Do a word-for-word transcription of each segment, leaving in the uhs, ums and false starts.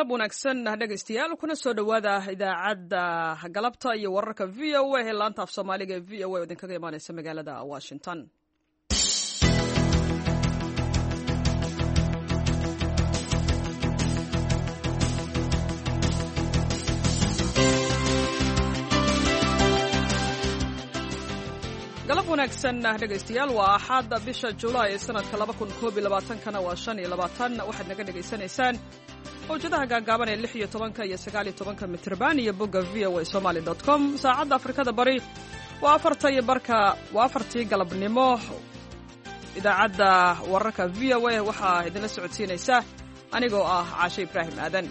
galab wanaagsan dhegaystayaal kuna soo dhawaada idaacadda galabta iyo wararka v o a ee laanta af soomaaliga ee v o a oo idinkaga imaaneysa magaalada Washington. galab wanaagsan dhegaystayaal waa axad bisha July ee sanadka laba kun koob iyo labaatan kana waa shan iyo labaatan waxaad naga dhageysanaysaan howjadaha gaagaaban ee lix iyo tobanka iyo sagaal iyo tobanka mitirban iyo bogga v o a somali dot com saacadda Afrikada Bari waa afarta iyo barka waa afartii galabnimo idaacadda wararka v o a waxaa idinla socodsiinaysa anigoo ah Caashe Ibraahim Aadan.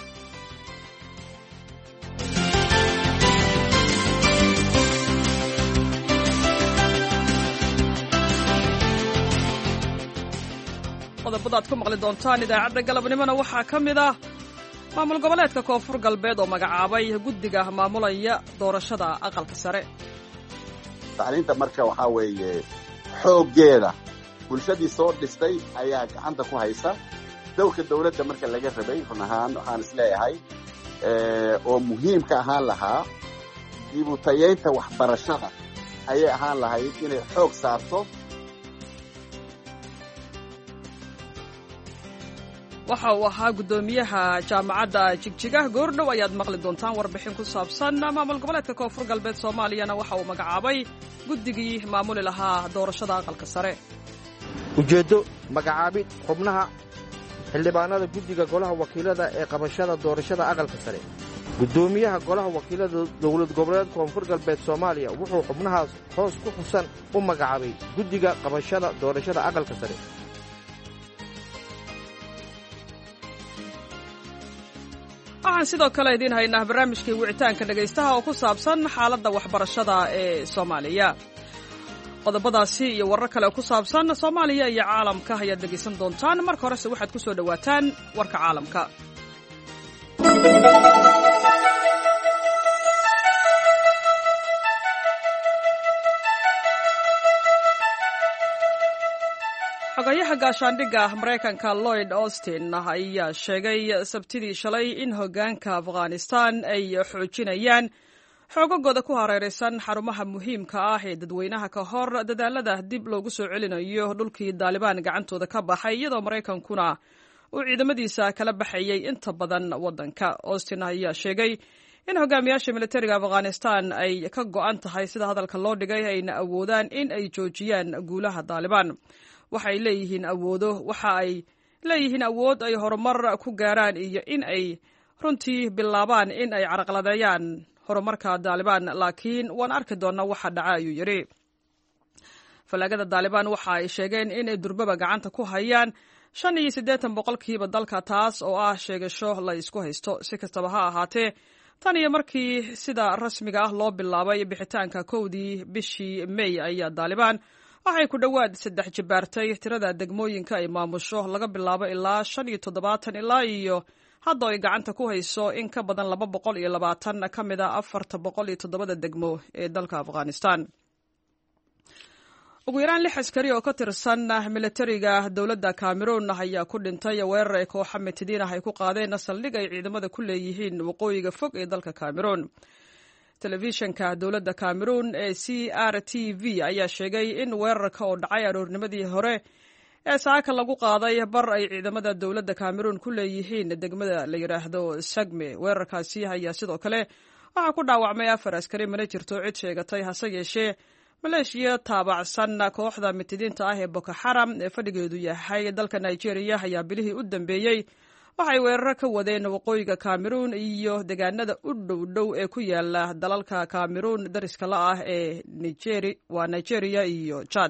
qodobada aad ku maqli doontaan idaacadda galabnimona waxaa ka mid ah maamul goboleedka koonfur galbeed oo magacaabay guddiga maamulaya doorashada aqalka sare. tacliinta marka waxaa weeye xooggeeda bulshadii soo dhistay ayaa gacanta ku haysa dowrka dowladda marka laga rabay run ahaan waxaan isleeyahay oo muhiim ka ahaan lahaa dib u tayeynta waxbarashada ayay ahaan lahayd inay xoog saarto. waxa uu ahaa guddoomiyaha jaamacadda Jigjiga goordhow ayaad maqli doontaan warbixin ku saabsan maamul goboleedka koonfur galbeed Soomaaliyana waxa uu magacaabay guddigii maamuli lahaa doorashada aqalka sare. ujeeddo magacaabid xubnaha xildhibaanada guddiga golaha wakiilada ee qabashada doorashada aqalka sare. guddoomiyaha golaha wakiilada dowlad goboleed koonfur galbeed Soomaaliya wuxuu xubnahaas hoos ku xusan u magacaabay guddiga qabashada doorashada aqalka sare. waxaan sidoo kale idiin haynaa barnaamijkii wicitaanka dhegaystaha oo ku saabsan xaaladda waxbarashada ee Soomaaliya. qodobadaasi iyo warar kale oo ku saabsan Soomaaliya iyo caalamka ayaad dhegaysan doontaan. marka horese waxaad ku soo dhawaataan warka caalamka. xogayaha gaashaandhigga Mareykanka Lloyd Austin ayaa sheegay sabtidii shalay in hoggaanka Afghanistan ay xoojinayaan xoogagooda ku hareeraysan xarumaha muhiimka ah ee dadweynaha ka hor dadaalada dib loogu soo celinayo dhulkii Taliban gacantooda ka baxay iyadoo Mareykankuna uu ciidamadiisa kala baxayay inta badan waddanka. Austin ayaa sheegay in hogaamiyaasha militariga Afghanistan ay ka go'an tahay sida hadalka loo dhigay ayna awoodaan in ay joojiyaan guulaha Taliban. waxay leeyihiin awoodo waxa ay leeyihiin awood ay horumar ku gaaraan iyo in ay runtii bilaabaan in ay carqaladeeyaan horumarka Taliban laakiin waan arki doonaa waxa dhaca ayuu yiri. falaagada Taliban waxa ay sheegeen in ay durbaba gacanta ku hayaan shan iyo siddeetan boqolkiiba dalka taas oo ah sheegasho la isku haysto. si kastaba ha ahaatee tan iyo markii sida rasmiga ah loo bilaabay bixitaanka kowdii bishii May ayaa Taliban waxay ku dhawaad saddex jibaartay tirada degmooyinka ay maamusho laga bilaabo ilaa shan iyo toddobaatan ilaa iyo hadda ay gacanta ku hayso in ka badan laba boqol iyo labaatan ka mid ah afarta boqol iyo toddobada degmo ee dalka Afghanistan. ugu yaraan lix askari oo ka tirsan militariga dowladda Cameroon ayaa ku dhintay weerar ay kooxo mitidiin ah ay ku qaadeen saldhig ay ciidamada ku leeyihiin waqooyiga fog ee dalka Cameroon. telefishanka dowladda Cameroon ee C R T V ayaa sheegay in weerarka oo dhacay aroornimadii hore ee saaka lagu qaaday bar ay ciidamada dowladda Cameroon ku leeyihiin degmada la yiraahdo Sagme. weerarkaasi ayaa sidoo kale waxa ku dhaawacmay afar askari mana jirto cid sheegatay hase yeeshee maleeshiya taabacsan kooxda mitidiinta ah ee Boko Haram ee fadhigeedu yahay dalka Nigeria ayaa bilihii u dambeeyay waxay weerar ka wadeen waqooyiga Cameroon iyo deegaanada u dhow dhow ee ku yaala dalalka Cameroon dariska la ah ee Nigeria waa Nigeria iyo Chad.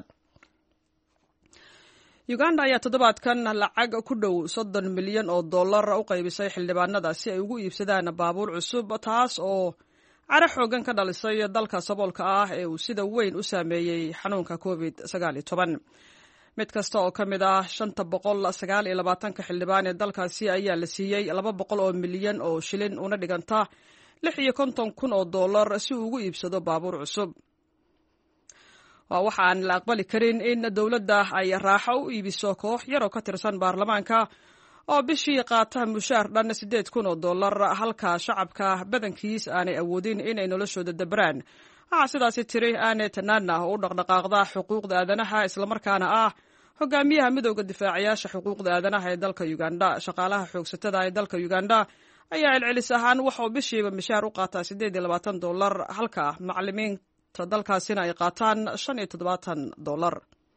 Uganda ayaa toddobaadkan lacag ku dhow soddon milyan oo dollar u qaybisay xildhibaanada si ay ugu iibsadaan baabuur cusub taas oo cara xoogan ka dhalisay dalka saboolka ah ee uu sida weyn u saameeyay xanuunka covid sagaal iyo toban. mid kasta oo ka mid ah shanta boqol sagaal iyo labaatanka xildhibaan ee dalkaasi ayaa la siiyey laba boqol oo milyan oo shilin una dhiganta lix iyo konton kun oo dollar si uu ugu iibsado baabuur cusub. waa waxaan la aqbali karin in dowladda ay raaxo u iibiso koox yar oo ka tirsan baarlamaanka oo bishii qaata mushaar dhan siddeed kun oo dollar halka shacabka badankiis aanay awoodin inay noloshooda dabraan. waxaa sidaasi tiri Ane Tanana oo u dhaqdhaqaaqda xuquuqda aadanaha islamarkaana ah hogaamiyaha midowga difaacayaasha xuquuqda aadanaha ee dalka Uganda. Shaqaalaha xoogsatada ee dalka Uganda ayaa celcelis ahaan waxa uu bishiiba mushaar u qaataa siddeed iyo labaatan dollar halka macallimiinta dalkaasina ay qaataan shan iyo toddobaatan dollar.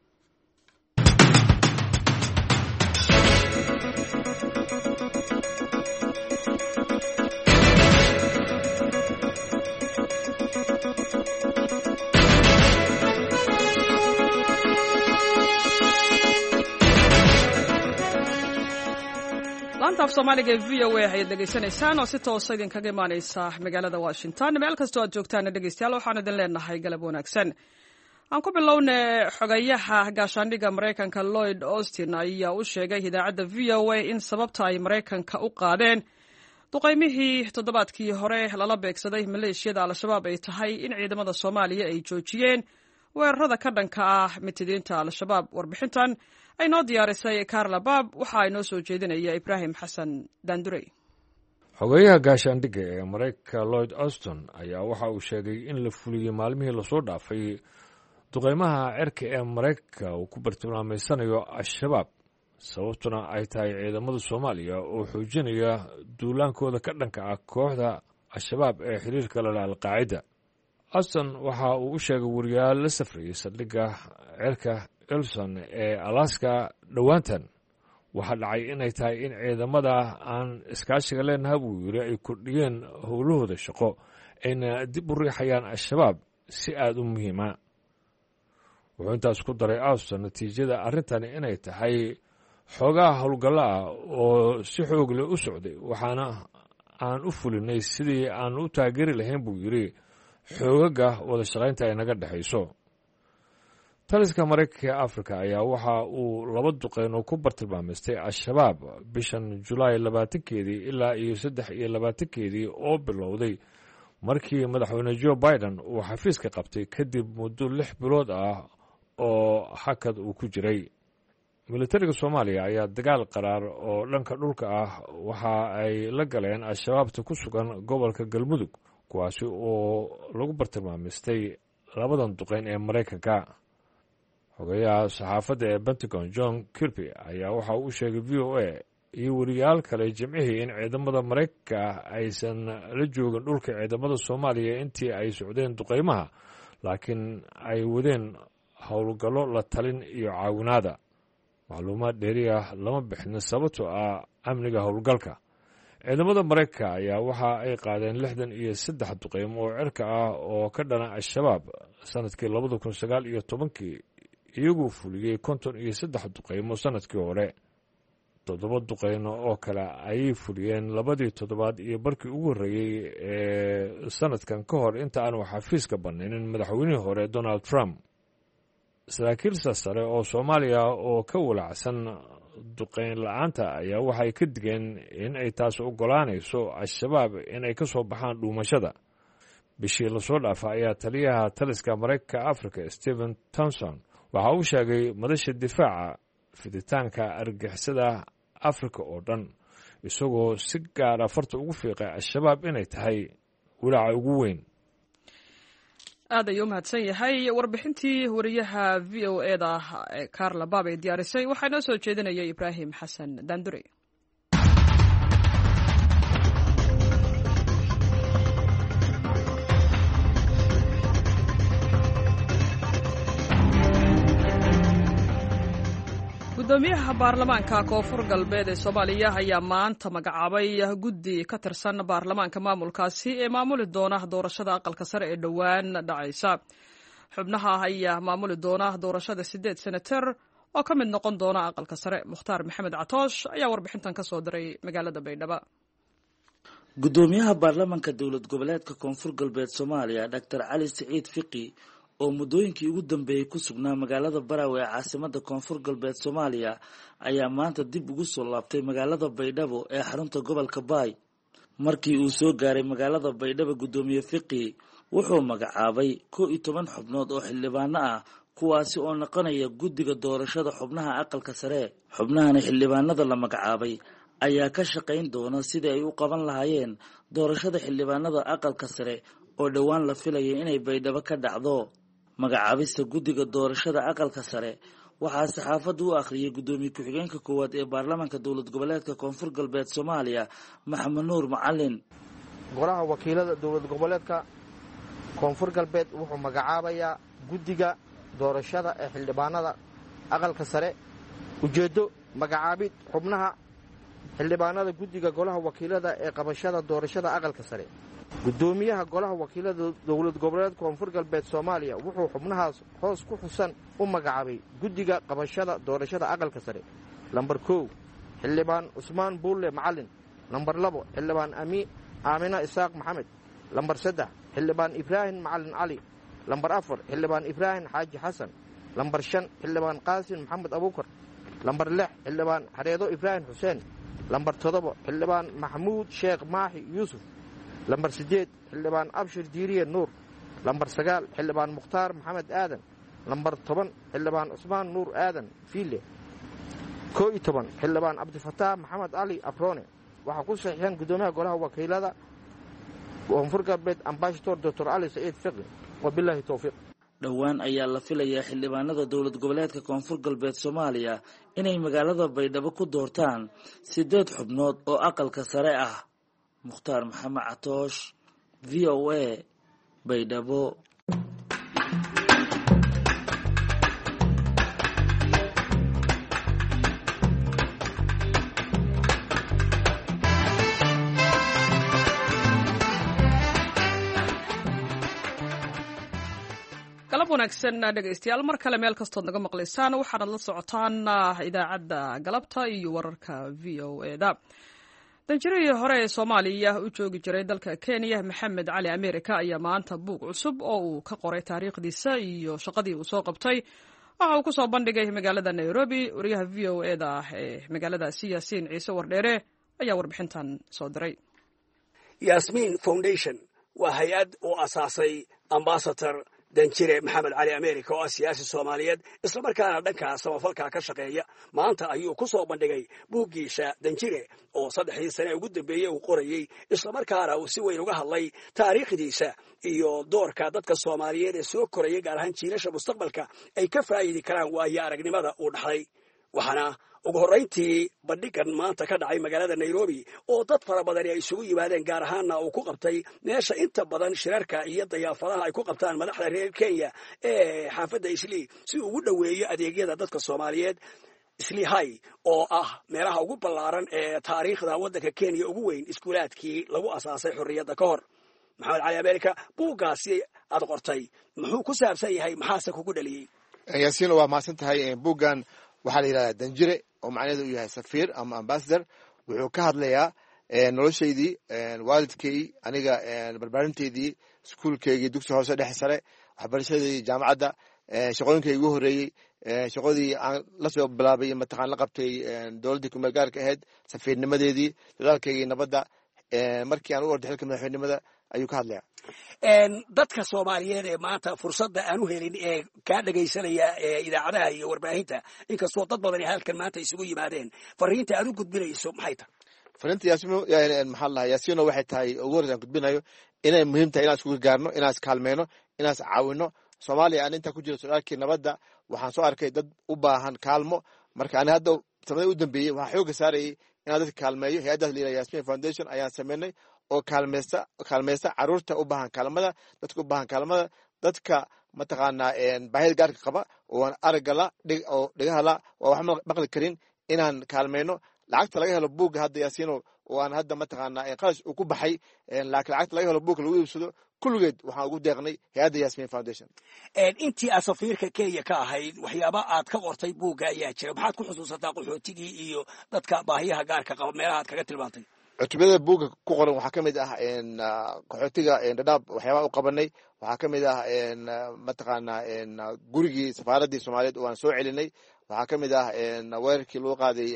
laanta af Soomaaliga V O A ayaad dhegaysanaysaan oo si toos ah idinkaga imaanaysa magaalada Washington. meel kastoo aad joogtaan dhegaystayaal waxaan idin leenahay galab wanaagsan. aan ku bilownay xogayaha gaashaandhigga Mareykanka Lloyd Austin ayaa u sheegay idaacadda V O A in sababta ay Mareykanka u qaadeen duqeymihii toddobaadkii hore lala beegsaday maleeshiyada Al-Shabaab ay tahay in ciidamada Soomaaliya ay joojiyeen weerarada ka dhanka ah mitidiinta Al-Shabaab. warbixintan ay noo diyaarisay Karla Baab waxa ay noo soo jeedinaya Ibrahim Xasan Dandurey. xogayaha gaashaandhigga ee Mareykanka Lloyd Austin ayaa waxa uu sheegay in la fuliyey maalmihii lasoo dhaafay duqeymaha cirka ee Mareykanka uu ku bartilmaameysanayo Al-Shabaab, sababtuna ay tahay ciidamada Soomaaliya oo xoojinaya duulaankooda ka dhanka ah kooxda Al-Shabaab ee xiriirka la leh Al-Qaacida. Austin waxa uu u sheegay wariyaal la safrayay saldhigga cirka Elson ee Alaska dhowaantan waxaa dhacay inay tahay in ciidamada aan iskaashiga leenahay buu yiri ay kordhiyeen howlahooda shaqo ayna dib u riixayaan Al-Shabaab si aad u muhiima. wuxuu intaas ku daray Austin natiijada arrintani inay tahay xoogaa howlgalla ah oo si xoog leh u socday, waxaana aan u fulinay sidii aan u taageeri lahayn buu yiri xoogaga wada shaqaynta ay naga dhexayso. taliska Mareykanka ee Afrika ayaa waxa uu laba duqeyn oo ku bartilmaameystay Al-Shabaab bishan Julaay labaatankeedii ilaa iyo saddex iyo labaatankeedii oo bilowday markii madaxweyne Joe Biden uu xafiiska qabtay kadib muddo lix bilood ah oo hakad uu ku jiray. militariga Soomaaliya ayaa dagaal qaraar oo dhanka dhulka ah waxa ay la galeen Al-Shabaabta ku sugan gobolka Galmudug, kuwaasi oo lagu bartilmaameystay labadan duqeyn ee Mareykanka. xogayaha saxaafadda ee Pentagon John Kirby ayaa waxa uu sheegay V O A iyo wariyaal kale jimcihii in ciidamada Mareykanka aysan la joogin dhulka ciidamada Soomaaliya intii ay socdeen duqeymaha, laakiin ay wadeen howlgallo la talin iyo caawinaada. macluumaad dheeri ah lama bixin sababtoo ah amniga howlgalka. ciidamada Mareykanka ayaa waxa ay qaadeen lixdan iyo saddex duqeymo oo cirka ah oo ka dhana Al-Shabaab sanadkii labada kun sagaal iyo tobankii, iyagoo fuliyey konton iyo saddex duqeymo sanadkii hore. toddoba duqeyno oo kale ayay fuliyeen labadii toddobaad iyo barkii ugu horreeyey ee sanadkan ka hor inta aanu xafiiska banaynin madaxweynihii hore Donald Trump. saraakiil sare oo Soomaaliya oo ka walacsan duqeyn la'aanta ayaa waxay ka digeen in ay taas ogolaanayso Al-Shabaab in ay ka soo baxaan dhuumashada. bishii lasoo dhaafa ayaa taliyaha taliska Mareykanka Afrika Stephen Thompson waxa uu sheegay madasha difaaca fiditaanka argagixisada Afrika oo dhan, isagoo si gaar ah farta ugu fiiqay Al-Shabaab inay tahay walaaca ugu weyn. aad ayuu mahadsan yahay. warbixintii wariyaha V O A da Karla Baab ee diyaarisay waxaa noo soo jeedinaya Ibrahim Xasan Dandurey. gudoomiyaha baarlamaanka koonfur galbeed ee Soomaaliya ayaa maanta magacaabay guddi ka tirsan baarlamaanka maamulkaasi ee maamuli doona doorashada aqalka sare ee dhowaan dhacaysa. xubnaha ayaa maamuli doona doorashada sideed senatar oo ka mid noqon doona aqalka sare. Mukhtaar Maxamed Catoosh ayaa warbixintan ka soo diray magaalada Baydhabo. gudoomiyaha baarlamaanka dowlad goboleedka koonfur galbeed Soomaaliya Doctor Cali Saciid Fiqi oo muddooyinkii ugu dambeeyey ku sugnaa magaalada Barawe ee caasimada koonfur galbeed Soomaaliya ayaa maanta dib ugu soo laabtay magaalada Baydhabo ee xarunta gobolka Baay. markii uu soo gaaray magaalada Baydhabo, gudoomiye Fiqi wuxuu magacaabay kow iyo toban xubnood oo xildhibaano ah, kuwaasi oo noqonaya guddiga doorashada xubnaha aqalka sare. xubnahan xildhibaanada la magacaabay ayaa ka shaqayn doona sidii ay u qaban lahaayeen doorashada xildhibaanada aqalka sare oo dhowaan la filayay inay baydhabo ka dhacdo. magacaabista guddiga doorashada aqalka sare waxaa saxaafadda u akhriyay guddoomiye ku-xigeenka koowaad ee baarlamaanka dowlad goboleedka koonfur galbeed soomaaliya maxamed nuur macalin. golaha wakiilada dowlad goboleedka koonfur galbeed wuxuu magacaabayaa guddiga doorashada ee xildhibaanada aqalka sare. ujeeddo magacaabid xubnaha xildhibaanada guddiga golaha wakiilada ee qabashada doorashada aqalka sare. guddoomiyaha golaha wakiilada dowlad goboleed koonfur galbeed soomaaliya wuxuu xubnahaas hoos ku xusan u magacaabay guddiga qabashada doorashada aqalka sare. lambar kow xildhibaan cusmaan buulle macalin. lambar labo xildhibaan aamina isaaq maxamed. lambar saddex xildhibaan ibraahim macalin cali. lambar afar xildhibaan ibraahim xaaji xasan. lambar shan xildhibaan qaasim maxamed abuukar. lambar lix xildhibaan xareedo ibraahim xuseen. lambar toddoba xildhibaan maxamuud sheekh maaxi yuusuf. lambar siddeed xildhibaan abshir diiriye nuur. lambar sagaal xildhibaan mukhtaar maxamed aadan. lambar toban xildhibaan cusmaan nuur aadan fiile. koo iyo toban xildhibaan cabdifataax maxamed cali abrone. waxaa ku saxiixeen guddoomiyaha golaha wakiilada koonfur galbeed ambassador doctor cali saciid fiqi. wabilaahi towfiiq. dhowaan ayaa la filayaa xildhibaanada dowlad goboleedka koonfur galbeed soomaaliya inay magaalada baydhabo ku doortaan siddeed xubnood oo aqalka sare ah. mukhtaar maxamed catoosh v o a baydhabo. galab wanaagsan dhegaystayaal, mar kale meel kastood naga maqlaysaan waxaanad la socotaan idaacadda galabta iyo wararka v o e da. danjirihii hore ee soomaaliya u joogi jiray dalka kenya maxamed cali america ayaa maanta buug cusub oo uu ka qoray taariikhdiisa iyo shaqadii uu soo qabtay waxa uu ku soo bandhigay magaalada nairobi. wariyaha v o e da ee magaaladaasi yaasiin ciise wardheere ayaa warbixintan soo diray. yasmin foundation waa hay-ad uu asaasay ambasador danjire maxamed cali america oo ah siyaasi soomaaliyeed islamarkaana dhanka samafalka ka shaqeeya. maanta ayuu ku soo bandhigay buuggiisa danjire oo saddexdii sane ugu dambeeyey uu qorayey, islamarkaana uu si weyn uga hadlay taariikhdiisa iyo doorka dadka soomaaliyeed ee soo koraya gaar ahaan jiilasha mustaqbalka ay ka faa'idi karaan waayo aragnimada uu dhaxlay. waxaana ugu horrayntii bandhigan maanta ka dhacay magaalada nairobi oo dad fara badani ay isugu yimaadeen, gaar ahaanna uu ku qabtay meesha inta badan shirarka iyo dayaafadaha ay ku qabtaan madaxda reer kenya ee xaafadda islii si uu ugu dhoweeyo adeegyada dadka soomaaliyeed. islii hay oo ah meelaha ugu ballaaran ee taariikhda waddanka kenya ugu weyn iskuulaadkii lagu asaasay xorriyadda ka hor. maxamed cali america buuggaasi aad qortay muxuu ku saabsan yahay, maxaase kugu dhaliyey? yaasiin waa mahadsan tahay. buuggan waxaa la yidhahdaa danjire oo macnaheedu uu yahay safiir ama ambassador. wuxuu ka hadlayaa noloshaydii, waalidkay, aniga barbaarinteydii, iskuulkeygii dugsi hoose dhexe sare, waxbarashadii jaamacadda, shaqooyinkay igu horreeyey, shaqadii aan lasoo bilaabay mataqaan la qabtay dowladdii kumeel gaarka ahayd, safiirnimadeedii, dadaalkaygii nabadda, markii aan u orday xilka madaxweynenimada ayuu ka hadlayaa. dadka soomaaliyeed ee maanta fursadda aan u helin ee kaa dhegaysanaya idaacadaha iyo warbaahinta, inkastoo dad badani halkan maanta isugu yimaadeen, fariinta aad u gudbinayso maxay tahay? fariinta yaasino maxaa la dhahaa yaasino waxay tahay ugu horreysa aan gudbinayo inay muhiim tahay inaan iskuga gaarno, inaan iskaalmeyno, inaan is caawino. soomaaliya aan intaa ku jiro socdaalkii nabadda waxaan soo arkay dad u baahan kaalmo. marka ani hadda sanadii u dambeeyey waxaa xooga saarayay inaan dadka kaalmeeyo. hay-addaas la yidhaha yasmin foundation ayaan sameynay oo kaalmeysta kaalmeysta caruurta u baahan kaalmada, dadka u baahan kaalmada, dadka mataqaanaa baahida gaarka qaba oo aan araggala oo dhagahala waa wax maqli karin inaan kaalmeyno. lacagta laga helo buugga hadda yaasiino oo aan hadda mataqaanaa qarash uu ku baxay, laakiin lacagta laga helo buugga lagu iibsado kulligeed waxaan ugu deeqnay hay-adda yasmin foundation. intii aad safiirka kenya ka ahayd waxyaaba aad ka qortay buugga ayaa jira, maxaad ku xusuusataa qaxootigii iyo dadka baahiyaha gaarka qaba meelaha aad kaga tilmaantay? cutubada buugga ku qoran waxaa ka mid ah qaxootiga dhadhaab waxyaabaa u qabanay. waxaa ka mid ah mataqaanaa gurigii safaaraddii soomaaliyeed oo aan soo celinay. waxaa ka mid ah weerarkii lagu qaaday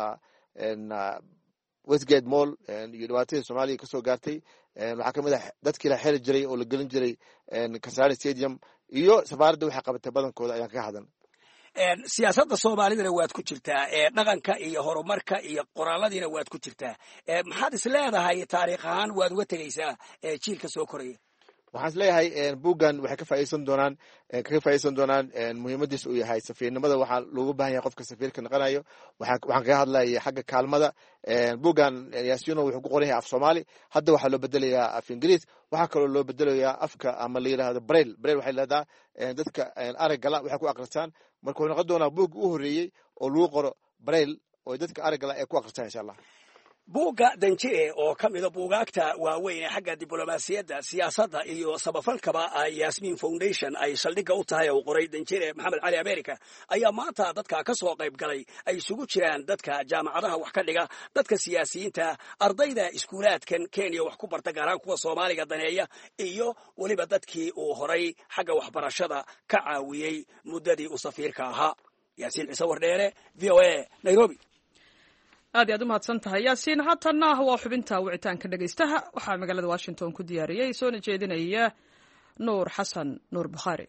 westgate mall iyo dhibaatadii soomaaliya kasoo gaartay. waxaa ka mid ah dadkii la xeri jiray oo la gelin jiray kasarani stadium iyo safaaradda waxay qabatay badankooda ayaan kaga hadlan. siyaasadda soomaalidana waad ku jirtaa dhaqanka iyo horumarka iyo qoraaladiina waad ku jirtaa maxaad is leedahay taariikh ahaan waad uga tegaysaa jiilka soo koraya waxaan is leeyahay buuggan waxay ka faaiideysan doonaan kaga faaiideysan doonaan muhiimadiis uu yahay safiirnimada waxaa loogu baahan yahay qofka safiirka noqonayo waxaan kaga hadlaya xagga kaalmada buuggan yaasino wuxuu ku qoran yahay af soomaali hadda waxaa loo bedelayaa af ingiriis waxaa kaloo loo bedelayaa afka ama la yidhaahdo brail brail waxay leedaha dadka araggala waxay ku akristaan marka wuxuu noqon doonaa buugga u horreeyey oo lagu qoro brail oo dadka araggala ay ku akristaan insha allah buugga danjire oo ka mida buugaagta waaweyn ee xagga diblomaasiyadda siyaasadda iyo samafalkaba yasmin foundation ay saldhigga u tahay oo qoray danjire maxamed cali america ayaa maanta dadka ka soo qayb galay ay isugu jiraan dadka jaamacadaha wax ka dhiga dadka siyaasiyiinta ardayda iskuulaadkan kenya wax ku barta gaar ahaan kuwa soomaaliga daneeya iyo weliba dadkii uu horay xagga waxbarashada ka caawiyey muddadii uu safiirka ahaa yaasiin ciise wardheere v o a nairobi aad iyo aad u mahadsan tahay yaasiin haatanna waa xubinta wicitaanka dhegaystaha waxaa magaalada washington ku diyaariyey soona jeedinaya nuur xasan nuur bukhaari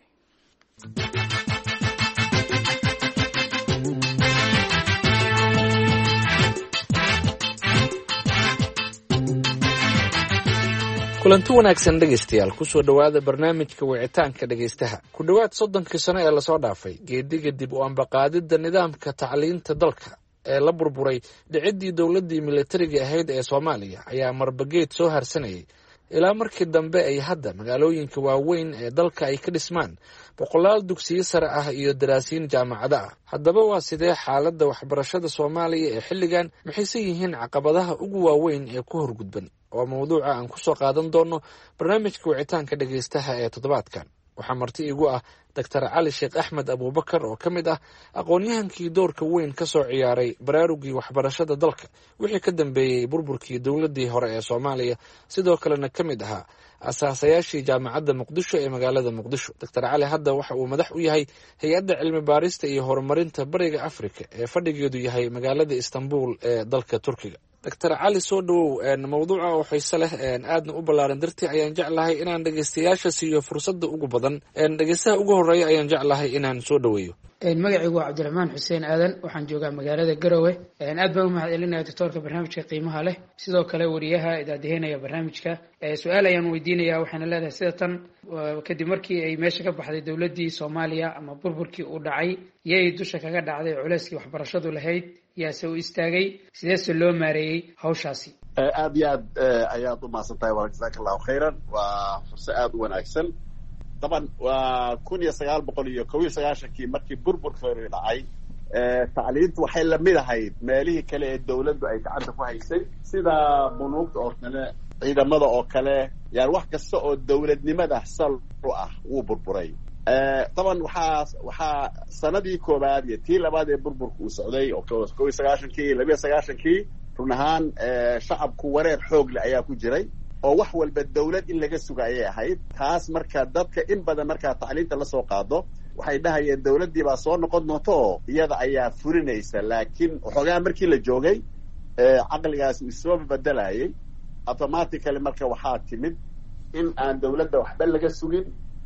kulanti wanaagsan dhegaystayaal kusoo dhowaada barnaamijka wicitaanka dhegaystaha ku dhowaad soddonkii sano ee lasoo dhaafay geediga dib u ambaqaadidda nidaamka tacliinta dalka ee la burburay dhiciddii dowladdii militariga ahayd ee soomaaliya ayaa marbageed soo harsanayay ilaa markii dambe ay hadda magaalooyinka waaweyn ee dalka ay ka dhismaan boqolaal dugsiyo sare ah iyo daraasiin jaamacado ah haddaba waa sidee xaaladda waxbarashada soomaaliya ee xilligan maxayse yihiin caqabadaha ugu waaweyn ee ku horgudban oo mawduuca aan ku soo qaadan doono barnaamijka wicitaanka dhegaystaha ee toddobaadkan waxaa marti igu ah doctor cali sheekh axmed abuubakar oo ka mid ah aqoon-yahankii doorka weyn ka soo ciyaaray baraarugii waxbarashada dalka wixii ka dambeeyey burburkii dowladdii hore ee soomaaliya sidoo kalena ka mid ahaa asaasayaashii jaamacadda muqdisho ee magaalada muqdisho doctor cali hadda waxa uu madax u yahay hay-adda cilmi baarista iyo horumarinta bariga afrika ee fadhigeedu yahay magaalada istanbul ee dalka turkiga doctor cali soo dhowow mawduuca oo xiise leh aadna u ballaaran dartii ayaan jeclahay inaan dhegaystayaasha siiyo fursadda ugu badan dhegaystaha ugu horreeya ayaan jeclahay inaan soo dhoweeyo magacaygu waa cabdiraxmaan xuseen aadan waxaan joogaa magaalada garowe aad baan u mahad celinaya doctoorka barnaamijka qiimaha leh sidoo kale wariyaha idaadeheynaya barnaamijka su-aal ayaan weydiinaya waxayna leedahay sida tan kadib markii ay meesha ka baxday dowladdii soomaaliya ama burburkii uu dhacay yay dusha kaga dhacday culeyskii waxbarashadu lahayd yaase u istaagay sideese loo maareeyey hawshaasi aad iyo aad ayaad u mahadsan tahay wa jazaaka allahu khayran waa furso aada u wanaagsan daban waa kun iyo sagaal boqol iyo kow iyo sagaashankii markii burburka hore dhacay tacliintu waxay lamid ahayd meelihii kale ee dawladdu ay gacanta ku haysay sida bunuugta oo kale ciidamada oo kale yani wax kasta oo dawladnimada sal u ah wuu burburay daban waxaa waxaa sanadii koowaad iyo tii labaad ee burburka uu socday oo kow iyo sagaashankii iyo labiyo sagaashankii run ahaan shacabku wareer xoogle ayaa ku jiray oo wax walba dawlad in laga suga ayay ahayd taas marka dadka in badan markaa tacliinta lasoo qaado waxay dhahayeen dawladdii baa soo noqon doonta oo iyada ayaa furinaysa laakiin waxoogaa markii la joogay caqligaasi isoo bedelayay automatically marka waxaa timid in aan dawladda waxba laga sugin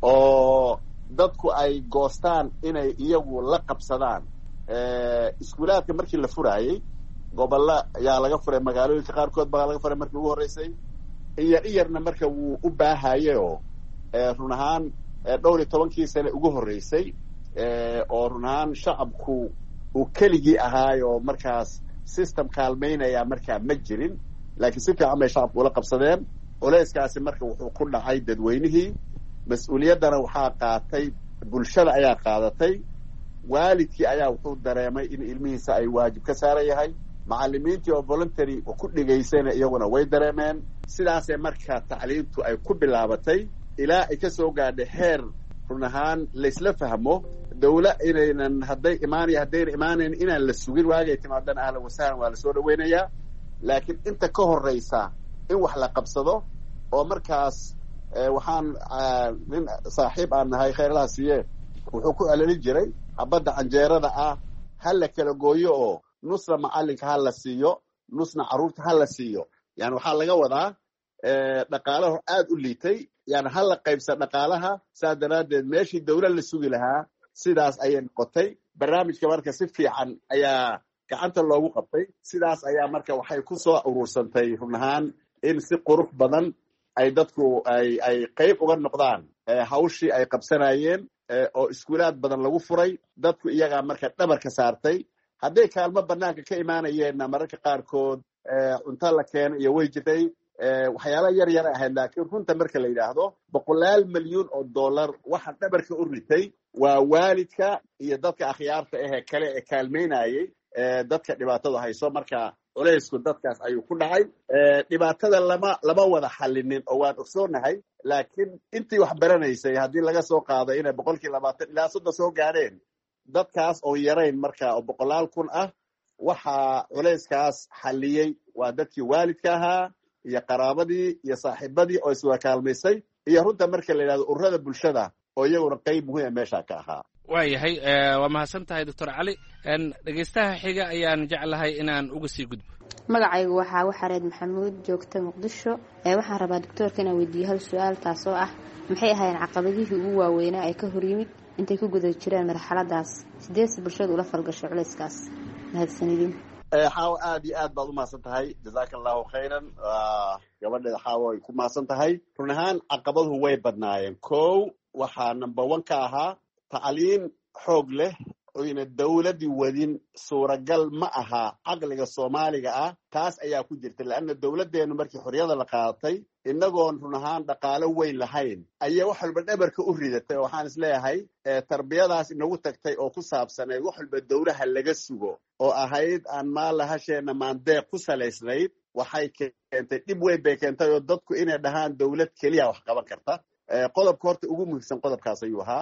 oo dadku ay goostaan inay iyagu la qabsadaan iskuulaadka markii la furaayey gobolla ayaa laga furay magaalooyinka qaarkood baa laga furay markii ugu horreysay iyar iyarna marka wuu u baahayay oo run ahaan dhowr iyo tobankii sane ugu horreysay oo run ahaan shacabku uu keligii ahaay oo markaas system kaalmaynaya markaa ma jirin laakiin si fiican bay shacabku ula qabsadeen culeyskaasi marka wuxuu ku dhacay dadweynihii mas-uuliyaddana waxaa qaatay bulshada ayaa qaadatay waalidkii ayaa wuxuu dareemay in ilmihiisa ay waajib ka saaran yahay macallimiintii oo voluntary ku dhigaysayna iyaguna way dareemeen sidaasee marka tacliintu ay ku bilaabatay ilaa ay ka soo gaadhay heer run ahaan laysla fahmo dawla inaynan hadday imaanaya haddayna imaanayn inaan la sugin waagay timaadana ahlan wasahlan waa lasoo dhaweynayaa laakiin inta ka horreysa in wax la qabsado oo markaas waxaan nin saaxiib aan nahay khayrlaha siiye wuxuu ku celelin jiray habadda canjeerada ah ha la kala gooyo oo nusna macallinka ha la siiyo nusna carruurta ha la siiyo yani waxaa laga wadaa dhaqaalaho aad u liitay yani ha la qaybsa dhaqaalaha saas daraaddeed meeshii dawlad la sugi lahaa sidaas ayay noqotay barnaamijka marka si fiican ayaa gacanta loogu qabtay sidaas ayaa marka waxay ku soo urursantay run ahaan in si qurux badan ay dadku ay ay qayb uga noqdaan hawshii ay qabsanayeen oo iskuulaad badan lagu furay dadku iyagaa marka dhabarka saartay hadday kaalmo banaanka ka imaanayeenna mararka qaarkood cunto la keeno iyo way jirtay waxyaala yar yar ahayd laakiin runta marka la yidhaahdo boqolaal milyuun oo dollar waxa dhabarka u ritay waa waalidka iyo dadka akhyaarta ahee kale ee kaalmaynayay dadka dhibaatada hayso marka culaysku dadkaas ayuu ku dhacay dhibaatada lama lama wada xallinin oo waan ogsoonahay laakiin intii wax baranaysay haddii laga soo qaado inay boqolkii labaatan ilaa soddon soo gaadheen dadkaas oo yarayn marka oo boqolaal kun ah waxaa culayskaas xalliyey waa dadkii waalidka ahaa iyo qaraabadii iyo saaxiibadii oo iswada kaalmaysay iyo runta marka la yidhahdo ururada bulshada oo iyaguna qayb muhiima meesha ka ahaa waayahay waa mahadsan tahay doctor cali dhegeystaha xiga ayaan jeclahay inaan uga sii gudbo magacaygu waxaa waxareed maxamuud joogta muqdisho waxaan rabaa doctoorka inaan weydiiyo hal su-aal taasoo ah maxay ahaayeen caqabadihii ugu waaweynaa ay ka horyimid intay ku guda jireen marxaladaas sideese bulshada ula falgashay culayskaas mahadsanidin xaawo aad iyo aad baad u mahadsan tahay jazaaka allahu khayran gabadheeda xaawo ay ku mahadsan tahay run ahaan caqabaduhu way badnaayeen kow waxaa number one ka ahaa tacliin xoog leh oyna dawladdii wadin suuragal ma aha caqliga soomaaliga ah taas ayaa ku jirta leanna dawladdeenu markii xorriyada la qaadatay innagoon run ahaan dhaqaalo weyn lahayn ayaa wax walba dhabarka u ridatay oo waxaan is leeyahay tarbiyadaas inagu tagtay oo ku saabsanayd wax walba dawlaha laga sugo oo ahayd aan maalahasheenna maandeeq ku salaysnayd waxay keentay dhib weyn bay keentay oo dadku inay dhahaan dawlad keliya wax qaban karta qodobka horta ugu muhiimsan qodobkaas ayuu ahaa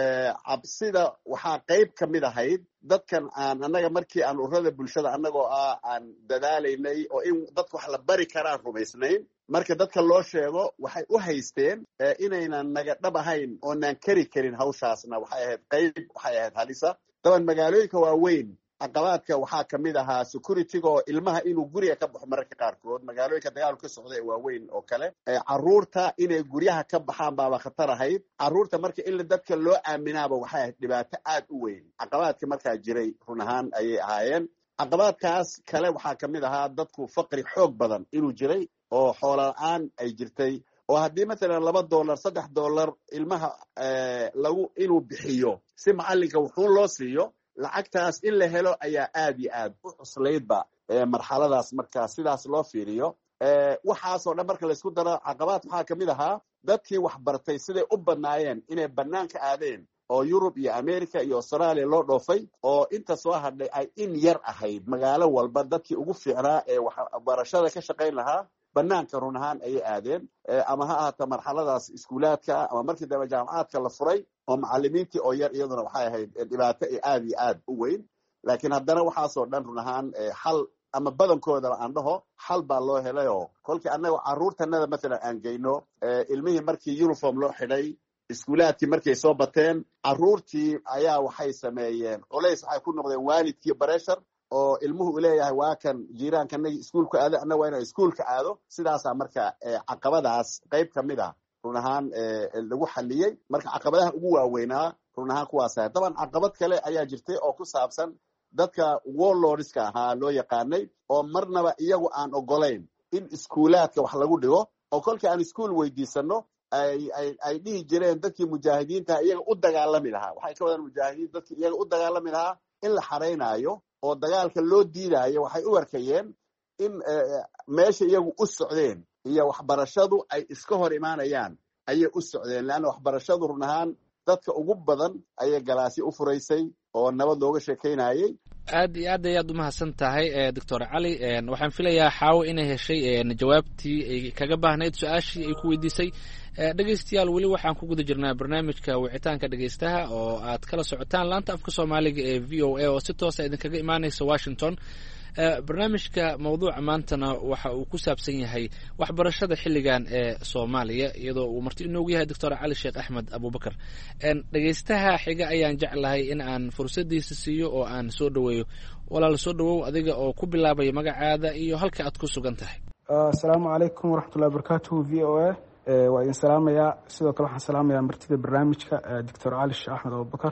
cabsida waxaa qayb ka mid ahayd dadkan aan annaga markii aan ururada bulshada annagoo ah aan dadaalaynay oo in dadka wax la bari karaan rumaysnayn marka dadka loo sheego waxay u haysteen inaynan naga dhab ahayn oonaan kari karin hawshaasna waxay ahayd qayb waxay ahayd halisa daban magaalooyinka waaweyn caqabaadka waxaa ka mid ahaa securityga oo ilmaha inuu guriga ka baxo mararka qaarkood magaalooyinka dagaalku ka socda ee waaweyn oo kale carruurta inay guryaha ka baxaan baaba khatar ahayd carruurta marka in dadka loo aaminaaba waxay ahayd dhibaato aad u weyn caqabaadka markaa jiray run ahaan ayay ahaayeen caqabaadkaas kale waxaa ka mid ahaa dadku faqri xoog badan inuu jiray oo xoola la-aan ay jirtay oo haddii mathalan laba dollar saddex dollar ilmaha lagu inuu bixiyo si macallinka wuxuun loo siiyo lacagtaas in la helo ayaa aad iyo aad u cuslaydba marxaladaas marka sidaas loo fiiriyo waxaasoo dhan marka laysku daro caqabaad waxaa ka mid ahaa dadkii wax bartay siday u badnaayeen inay banaanka aadeen oo yurub iyo america iyo australia loo dhoofay oo inta soo hadhay ay in yar ahayd magaalo walba dadkii ugu fiicnaa ee waxbarashada ka shaqayn lahaa banaanka run ahaan ayay aadeen ama ha ahaato marxaladaas iskuulaadka ama markii dambe jaamacaadka la furay oo macalimiintii oo yar iyaduna waxay ahayd dhibaato ee aad iyo aad u weyn laakiin haddana waxaasoo dhan run ahaan xal ama badankoodaba aan dhaho xal baa loo helay oo kolkii annaga carruurtanada mathalan aan geyno ilmihii markii uniform loo xidhay iskuulaadkii markay soo bateen carruurtii ayaa waxay sameeyeen culays waxay ku noqdeen waalidkii bareshar oo ilmuhu u leeyahay waa kan jiiraankanagii iskuulka aado annaga waa inaan iskuulka aado sidaasaa marka caqabadaas qayb ka mid ah run ahaan lagu xalliyey marka caqabadaha ugu waaweynaa run ahaan kuwaas ahay daban caqabad kale ayaa jirtay oo ku saabsan dadka warlordska ahaa loo yaqaanay oo marnaba iyagu aan ogolayn in iskuulaadka wax lagu dhigo oo kolkii aan iskuul weydiisano ay ay ay dhihi jireen dadkii mujaahidiinta iyaga u dagaalami lahaa waxay ka wadaan mujaahidiin dadkii iyaga u dagaalami lahaa in la xaraynaayo oo dagaalka loo diidaayo waxay u arkayeen in meesha iyagu u socdeen iyo waxbarashadu ay iska hor imaanayaan ayay u socdeen leanna waxbarashadu run ahaan dadka ugu badan ayay galaasyo u furaysay oo nabad looga sheekaynayay aad iyo aad ayaad umahadsan tahay doctor cali waxaan filayaa xaawo inay heshay jawaabtii ay kaga baahnayd su-aashii ay ku weydiisay dhegeystayaal weli waxaan ku guda jirnaa barnaamijka wicitaanka dhegeystaha oo aad kala socotaan laanta afka soomaaliga ee v o a oo si toosa idinkaga imaaneysa washington barnaamijka mawduuca maantana waxa uu ku saabsan yahay waxbarashada xilligan ee soomaaliya iyadoo uu marti inoogu yahay doctor cali sheekh axmed abubakar dhegeystaha xiga ayaan jeclahay in aan fursadiisa siiyo oo aan soo dhaweeyo walaal soo dhawow adiga oo ku bilaabaya magacaada iyo halka aad ku sugan tahay asalaamu calaykum waraxmatullahi wabarakatuhu v o a waa idin salaamayaa sidoo kale waxaan salaamayaa martida barnaamijka doctor cali sheekh axmed abubakar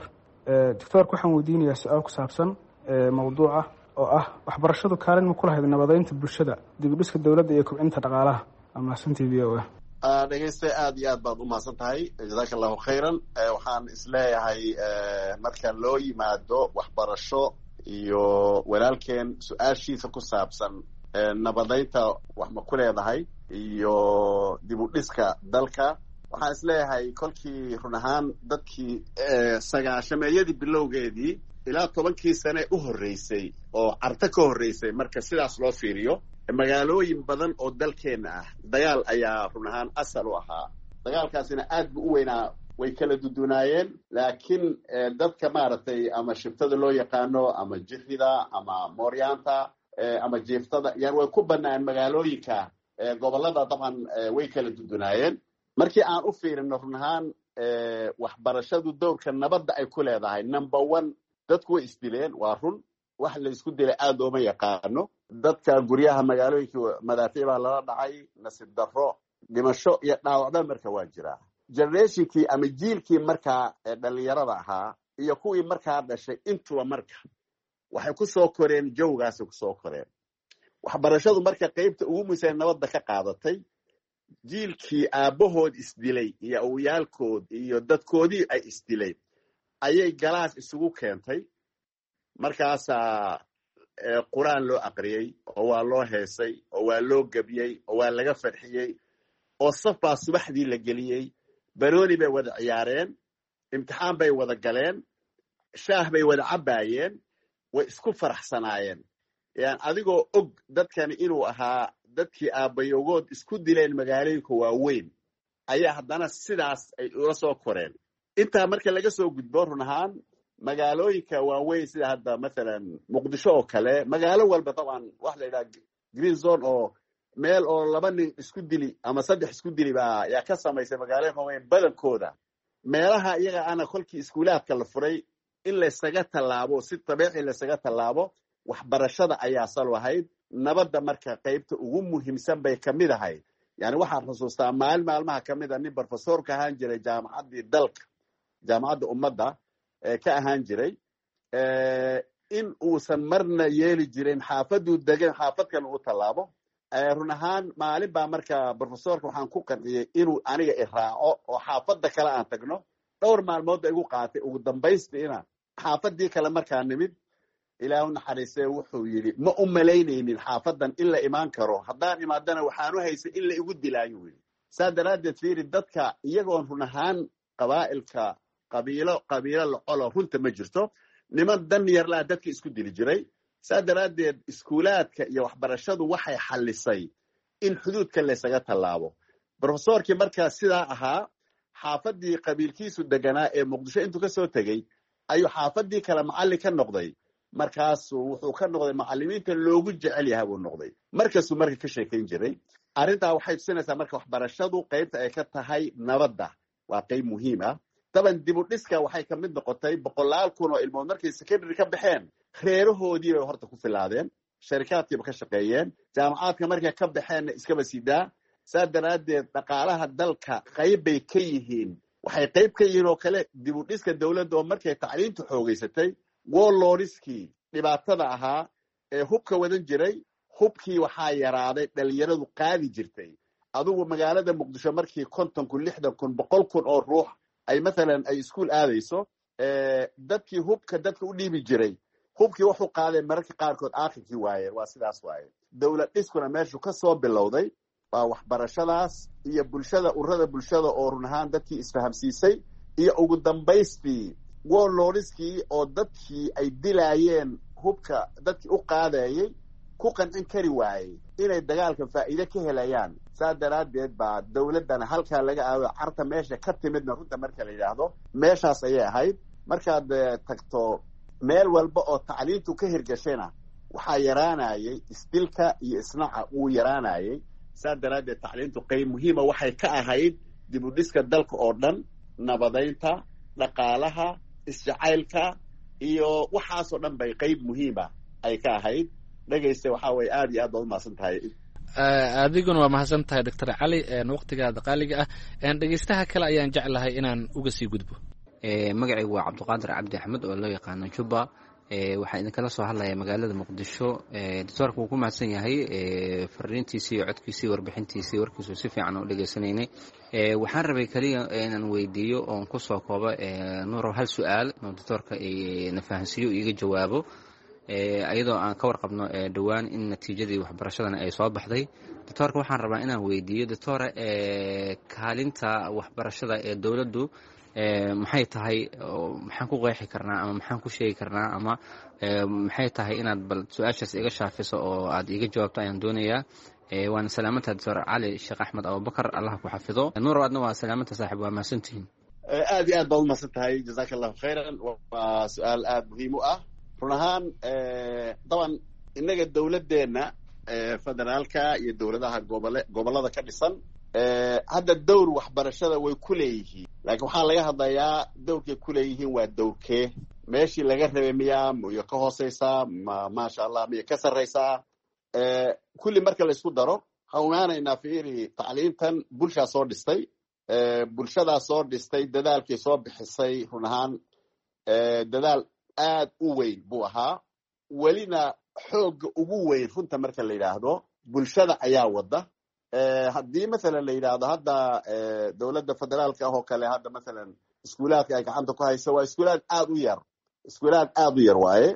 doctoorka waxaan weydiinayaa su-aal ku saabsan mawduuca oo ah waxbarashadu kaalin ma ku lahayd nabadeynta bulshada dib u dhiska dowladda iyo kobcinta dhaqaalaha amaasantii v o a dhegeyste aad iyo aad baad umahadsan tahay jazaaka allahu khayran waxaan isleeyahay marka loo yimaado waxbarasho iyo walaalkeen su-aashiisa ku saabsan nabadeynta wax ma ku leedahay iyo dib u dhiska dalka waxaan isleeyahay kolkii run ahaan dadkii sagaashameeyadii bilowgeedii ilaa tobankii sane u horreysay oo carto ka horreysay marka sidaas loo fiiriyo magaalooyin badan oo dalkeenna ah dagaal ayaa run ahaan asal u ahaa dagaalkaasina aad bu u weynaa way kala dudunaayeen laakiin dadka maaragtay ama shibtada loo yaqaano ama jirida ama mooryaanta ama jiiftada yani way ku banaan magaalooyinka gobollada dabcan way kala dudunaayeen markii aan u fiirino run ahaan waxbarashadu dowrka nabadda ay ku leedahay number one dadku way isdileen waa run wax la isku dilay aad ooma yaqaano dadka guryaha magaalooyinka madaafiic baa lala dhacay nasiib darro dhimasho iyo dhaawacba marka waa jiraa generationkii ama jiilkii markaa dhalinyarada ahaa iyo kuwii markaa dhashay intuba marka waxay ku soo koreen jawgaasay kusoo koreen waxbarashadu marka qaybta ugu muhiimsan nabadda ka qaadatay jiilkii aabbahood isdilay iyo awyaalkood iyo dadkoodii ay isdilay ayay galaas isugu keentay markaasaa qur-aan loo aqriyey oo waa loo heesay oo waa loo gebiyey oo waa laga farxiyey oo saf baa subaxdii la geliyey barooni bay wada ciyaareen imtixaan bay wada galeen shaah bay wada cabbaayeen way isku faraxsanaayeen yani adigoo og dadkani inuu ahaa dadkii aabbayogood isku dileen magaalooyinka waaweyn ayaa haddana sidaas ay ula soo koreen intaa marka laga soo gudbo run ahaan magaalooyinka waaweyn sida hadda mathalan muqdisho oo kale magaalo walba dabcan waxa la yidhaha green zone oo meel oo laba nin isku dili ama saddex isku dili baa yaa ka samaysay magaalooyinka waaweyn badankooda meelaha iyaga ana kolkii iskuulaadka la furay in laysaga tallaabo si dabiici laysaga tallaabo waxbarashada ayaa sal ahayd nabadda marka qaybta ugu muhiimsan bay kamid ahayd yani waxaan xusuustaa maalin maalmaha kamid a nin professor ka ahaan jiray jaamacaddii dalka jaamacadda ummadda ka ahaan jiray in uusan marna yeeli jirin xaafaduu degan xaafadkan uu tallaabo run ahaan maalin baa marka professorka waxaan ku qanciyey inuu aniga iraaco oo xaafadda kale aan tagno dhowr maalmood ba igu qaatay ugu dambaystiina xaafadii kale markaa nimid ilaahu naxariistee wuxuu yidhi ma u malaynaynin xaafadan in la imaan karo haddaan imaadana waxaanu haysay in la igu dilaayo yidhi saa daraaddeed fiiri dadka iyagoon run ahaan qabaa'ilka qabiilo qabiilo lacolo runta ma jirto niman dan yarlaa dadka isku dili jiray saa daraaddeed iskuulaadka iyo waxbarashadu waxay xallisay in xuduudka laysaga tallaabo professorkii markaa sidaa ahaa xaafadii qabiilkiisu deganaa ee muqdisho intuu ka soo tegey ayuu xaafadii kale macallin ka noqday markaasuu wuxuu ka noqday macallimiinta loogu jecel yahay buu noqday markaasuu marka ka sheekayn jiray arrintaa waxay tusinaysaa marka waxbarashadu qaybta ay ka tahay nabadda waa qayb muhiim ah daban dib u dhiska waxay ka mid noqotay boqolaal kun oo ilmood markay secondary ka baxeen reerahoodii bay horta ku filaadeen sharikaadkiiba ka shaqeeyeen jaamacaadka markay ka baxeenna iskaba sidaa saa daraaddeed dhaqaalaha dalka qayb bay ka yihiin waxay qayb ka yihiin oo kale dib u dhiska dowladda oo markay tacliintu xoogaysatay warlordskii dhibaatada ahaa ee hubka wadan jiray hubkii waxaa yaraaday dhalinyaradu qaadi jirtay adugu magaalada muqdisho markii konton kun lixdan kun boqol kun oo ruux ay mathalan ay iskuol aadayso dadkii hubka dadka u dhiibi jiray hubkii wuxuu qaaday mararka qaarkood aakhirkii waaye waa sidaas waaye dowlad dhiskuna meeshu ka soo bilowday waa waxbarashadaas iyo bulshada ururada bulshada oo run ahaan dadkii isfahamsiisay iyo ugu dambaystii warlordskii oo dadkii ay dilaayeen hubka dadkii u qaadayay ku qancin kari waayey inay dagaalkan faa'iide ka helayaan saa daraaddeed baa dowladdana halkaa laga aado carta meesha ka timidna runta marka la yidhaahdo meeshaas ayay ahayd markaad tagto meel walba oo tacliintu ka hirgashayna waxaa yaraanayay isdilka iyo isnaca wuu yaraanayay saa daraaddeed tacliintu qayb muhiima waxay ka ahayd dib u dhiska dalka oo dhan nabadaynta dhaqaalaha isjacaylka iyo waxaasoo dhan bay qayb muhiima ay ka ahayd dhegaysta waxaa weye aad iyo aad baad umahadsan tahay adiguna waa mahadsan tahay doctor cali waqtigaada qaaliga ah dhegeystaha kale ayaan jeclahay inaan uga sii gudbo magacaygu waa cabdiqaadir cabdi axmed oo loo yaqaano jubba. waxaan idinkala soo hadlayaa magaalada muqdisho. doctoorka wuu ku mahadsan yahay fariintiisii iyo codkiisii warbixintiisii warkiisu si fiican u dhegaysanaynay. waxaan rabay keliya inaan weydiiyo oon ku soo koobo nuurow hal su-aal oo doctoorka na fahansiiyo iiga jawaabo iyadoo aan ka warqabno dhowaan in natiijadii waxbarashadana ay soo baxday. doctoorka waxaan rabaa inaan weydiiyo doctora kaalinta waxbarashada ee dowladdu maxay tahay, maxaan ku qeexi karnaa ama maxaan ku sheegi karnaa ama maxay tahay inaad bal su-aashaas iga shaafiso oo aad iga jawaabto ayaan doonayaa. waana salaamanta doctor cali sheekh axmed abubakar, allah ku xafido. nuur adna waa salaamanta saaxiib, waa mahadsantihiin. aad iyo aad baad umahadsan tahay, jazaaka allahu khayran. waa su-aal aada muhiim u ah run ahaan. daban innaga dowladeenna federaalka iyo dowladaha gobole gobollada ka dhisan hadda dowr waxbarashada way ku leeyihiin, laakiin waxaa laga hadlayaa dowrkay ku leeyihiin waa dowrkee, meeshii laga rabay miyaa miyo ka hooseysaa ma maasha allah miyo ka sarreysaa. kulli marka la isku daro waxaan ogaanaynaa fiiri tacliintan bulshaa soo dhistay, bulshadaa soo dhistay dadaalkay soo bixisay run ahaan dadaal aad u weyn buu ahaa. welina xoogga ugu weyn runta marka la yidhaahdo bulshada ayaa wada. haddii mathalan la yidhaahdo hadda dowladda federaalka ah oo kale hadda mathalan iskuulaadka ay gacanta ku hayso waa iskuulaad aad u yar, iskuulaad aad u yar waaye.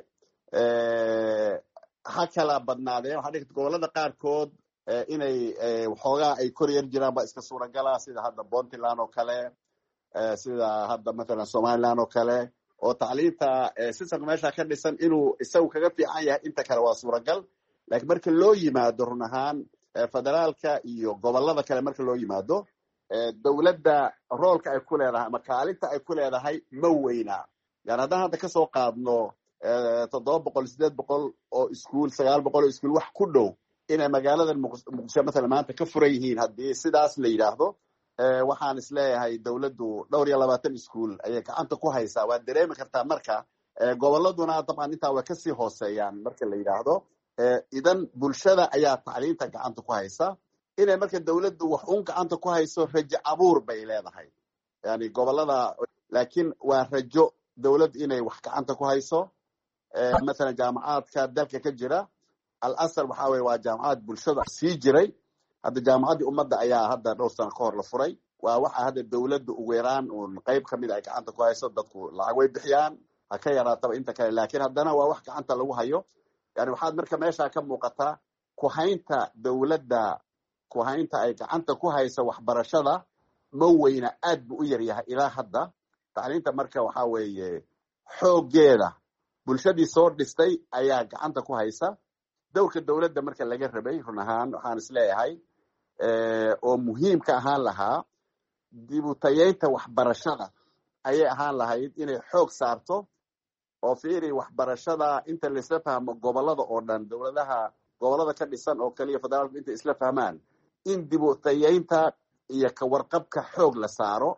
ha kala badnaadeen waxaa dhigta gobollada qaarkood inay waxoogaa ay kor yar jiraan baa iska suuragala, sida hadda puntland oo kale, sida hadda mathalan somaliland oo kale, oo tacliinta systemka meesha ka dhisan inuu isagu kaga fiican yahay inta kale waa suuragal. laakiin marka loo yimaado run ahaan federaalka iyo gobollada kale marka loo yimaado dowladda roolka ay ku leedahay ama kaalinta ay ku leedahay ma weynaa. yani haddaan hadda kasoo qaadno toddoba boqol sideed boqol oo iskuul sagaal boqol oo iskuul wax ku dhow inay magaalada muqdisho mathalan maanta ka furan yihiin, haddii sidaas la yidhaahdo waxaan isleeyahay dowladdu dhowr iyo labaatan iskuul ayay gacanta ku haysaa. waad dareemi kartaa marka gobolladuna dabcan intaa way kasii hooseeyaan marka la yidhaahdo. idan bulshada ayaa tacliinta gacanta ku haysa. inay marka dowladdu wax un gacanta ku hayso rajo abuur bay leedahay, yani gobollada, laakiin waa rajo dowladdu inay wax gacanta ku hayso. mathalan jaamacaadka dalka ka jira al asal waxaa weye waa jaamacad bulshada sii jiray. hadda jaamacaddii ummadda ayaa hadda dhowr sano ka hor la furay. waa waxa hadda dowladdu ugu yaraan uun qayb kamid ay gacanta ku hayso. dadku lacag way bixiyaan, ha ka yaraataba inta kale, laakiin haddana waa wax gacanta lagu hayo. yani waxaad marka meesha ka muuqataa kuhaynta dowladda, kuhaynta ay gacanta ku haysa waxbarashada ma weyna, aad buu u yaryahay ilaa hadda. tacliinta marka waxaa weeye xooggeeda bulshadii soo dhistay ayaa gacanta ku haysa. dowrka dowladda marka laga rabay run ahaan waxaan isleeyahay oo muhiim ka ahaan lahaa dib u tayeynta waxbarashada ayay ahaan lahayd inay xoog saarto. oo fiiri waxbarashada inta laisla fahmo gobollada oo dhan, dowladaha gobollada ka dhisan oo kaliya federaalku intay isla fahmaan in dib u tayeynta iyo ka warqabka xoog la saaro.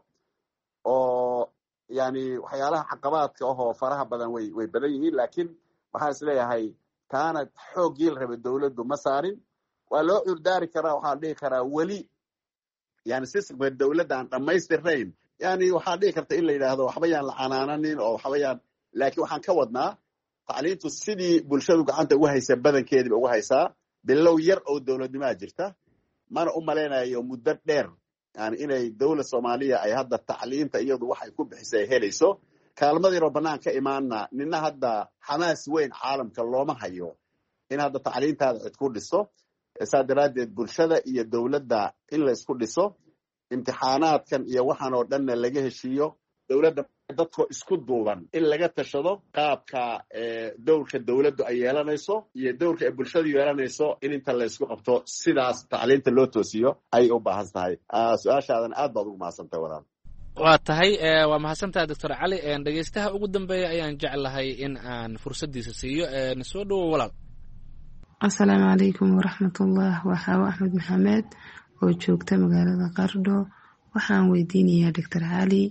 oo yani waxyaalaha caqabaadka ahoo faraha badan way way badan yihiin, laakiin waxaan isleeyahay taana xooggii la rabay dowladdu ma saarin. waa loo curdaari karaa, waxaan dhihi karaa weli yani systemka dowladda aan dhammaystirnayn. yani waxaa dhihi karta in la yidhaahdo waxba yaan la canaananin oo waxba yaan, laakiin waxaan ka wadnaa tacliintu sidii bulshadu gacanta ugu haysa badankeediiba ugu haysaa. bilow yar oo dowladnimaa jirta, mana u malaynayo muddo dheer yani inay dowlad soomaaliya ay hadda tacliinta iyadu waxay ku bixisa ay helayso. kaalmadiinoo bannaan ka imaana nina hadda xamaas weyn caalamka looma hayo in hadda tacliintaada cid ku dhiso. saa daraaddeed bulshada iyo dowladda in la isku dhiso, imtixaanaadkan iyo waxaan oo dhanna laga heshiiyo. dowladda dadkoo isku duuban in laga tashado qaabka dowrka dowladdu ay yeelanayso iyo dowrka ay bulshadu yeelanayso, in inta la isku qabto sidaas tacliinta loo toosiyo ayay u baahan tahay. su-aashaadan aad baad ugu mahadsantahay walaal. waa tahay waa mahadsantaha doctor cali. dhegeystaha ugu dambeeya ayaan jeclahay in aan fursaddiisa siiyo. soo dhowo walaal. asalaamu calaykum waraxmatullah. waxaa axmed maxamed oo joogta magaalada qardho. waxaan weydiinayaa doctor cali,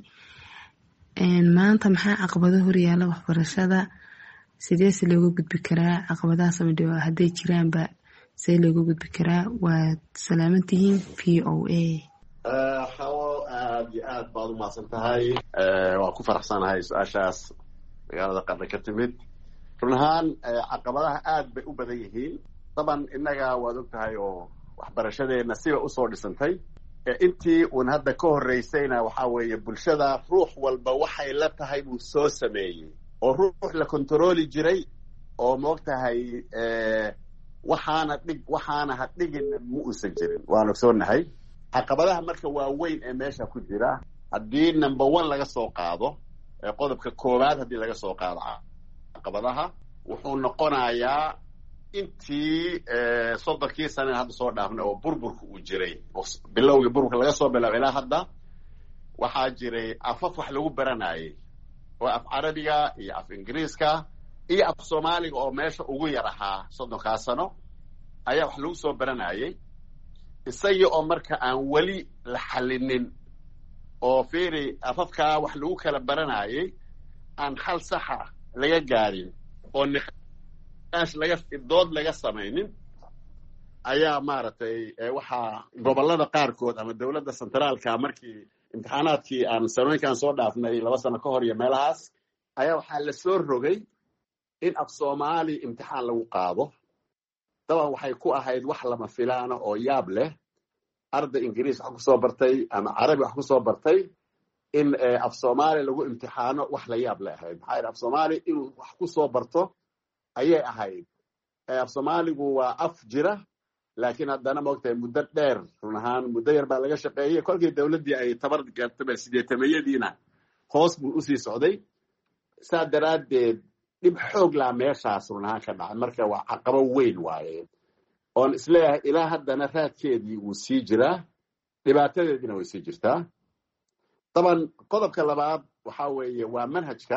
maanta maxaa caqabado horyaala waxbarashada, sidee se looga gudbi karaa caqabadahaas ama dhibo hadday jiraanba see looga gudbi karaa? waad salaaman tihiin v o a. xawo aad iyo aad baad u mahadsan tahay waan ku faraxsanahay su-aashaas magaalada qardho ka timid run ahaan caqabadaha aad bay u badan yihiin daban innaga waad og tahay oo waxbarashadeenna siba usoo dhisantay intii uun hadda ka horreysayna waxaa weeye bulshada ruux walba waxay la tahay buu soo sameeyey oo ruux la kontarooli jiray oo moog tahay waxaana dhig waxaana ha dhigin ma uusan jirin waan ogsoonahay caqabadaha marka waaweyn ee meesha ku jira haddii number one laga soo qaado qodobka koowaad haddii laga soo qaado caqabadaha wuxuu noqonayaa intii soddonkii sane hadda soo dhaafnay oo burburka uu jiray bilowgii burburka laga soo bilaabo ilaa hadda waxaa jiray afaf wax lagu baranayay oo af carabiga iyo af ingiriiska iyo af soomaaliga oo meesha ugu yar ahaa soddonkaa sano ayaa wax lagu soo baranayay isagii oo marka aan weli la xallinin oo fiiri afafkaa wax lagu kala baranayay aan hal saxa laga gaarin oo niqaash laga dood laga samaynin ayaa maaragtay waxaa gobollada qaarkood ama dawladda centraalka markii imtixaanaadkii aan sanooyinkaan soo dhaafnay laba sano ka hor iyo meelahaas ayaa waxaa la soo rogay in af soomaali imtixaan lagu qaado daban waxay ku ahayd wax lama filaana oo yaab leh arday ingiriis wax kusoo bartay ama carabi wax kusoo bartay in af soomaali lagu imtixaano wax la yaab le ahayd maxaa yidhi af soomaali inuu wax kusoo barto ayay ahayd af soomaaligu waa af jira laakiin haddana maogtahay muddo dheer run ahaan muddo yar baa laga shaqeeyey kolkii dawladdii ay tabar gartaba sideetameyadiina hoos buu usii socday saa daraaddeed dhib xoog laa meeshaas run ahaan ka dhacay marka waa caqabo weyn waaye oon isleeyahay ilaa haddana raadkeedii wuu sii jiraa dhibaatadeediina way sii jirtaa daban qodobka labaad waxaa weeye waa manhajka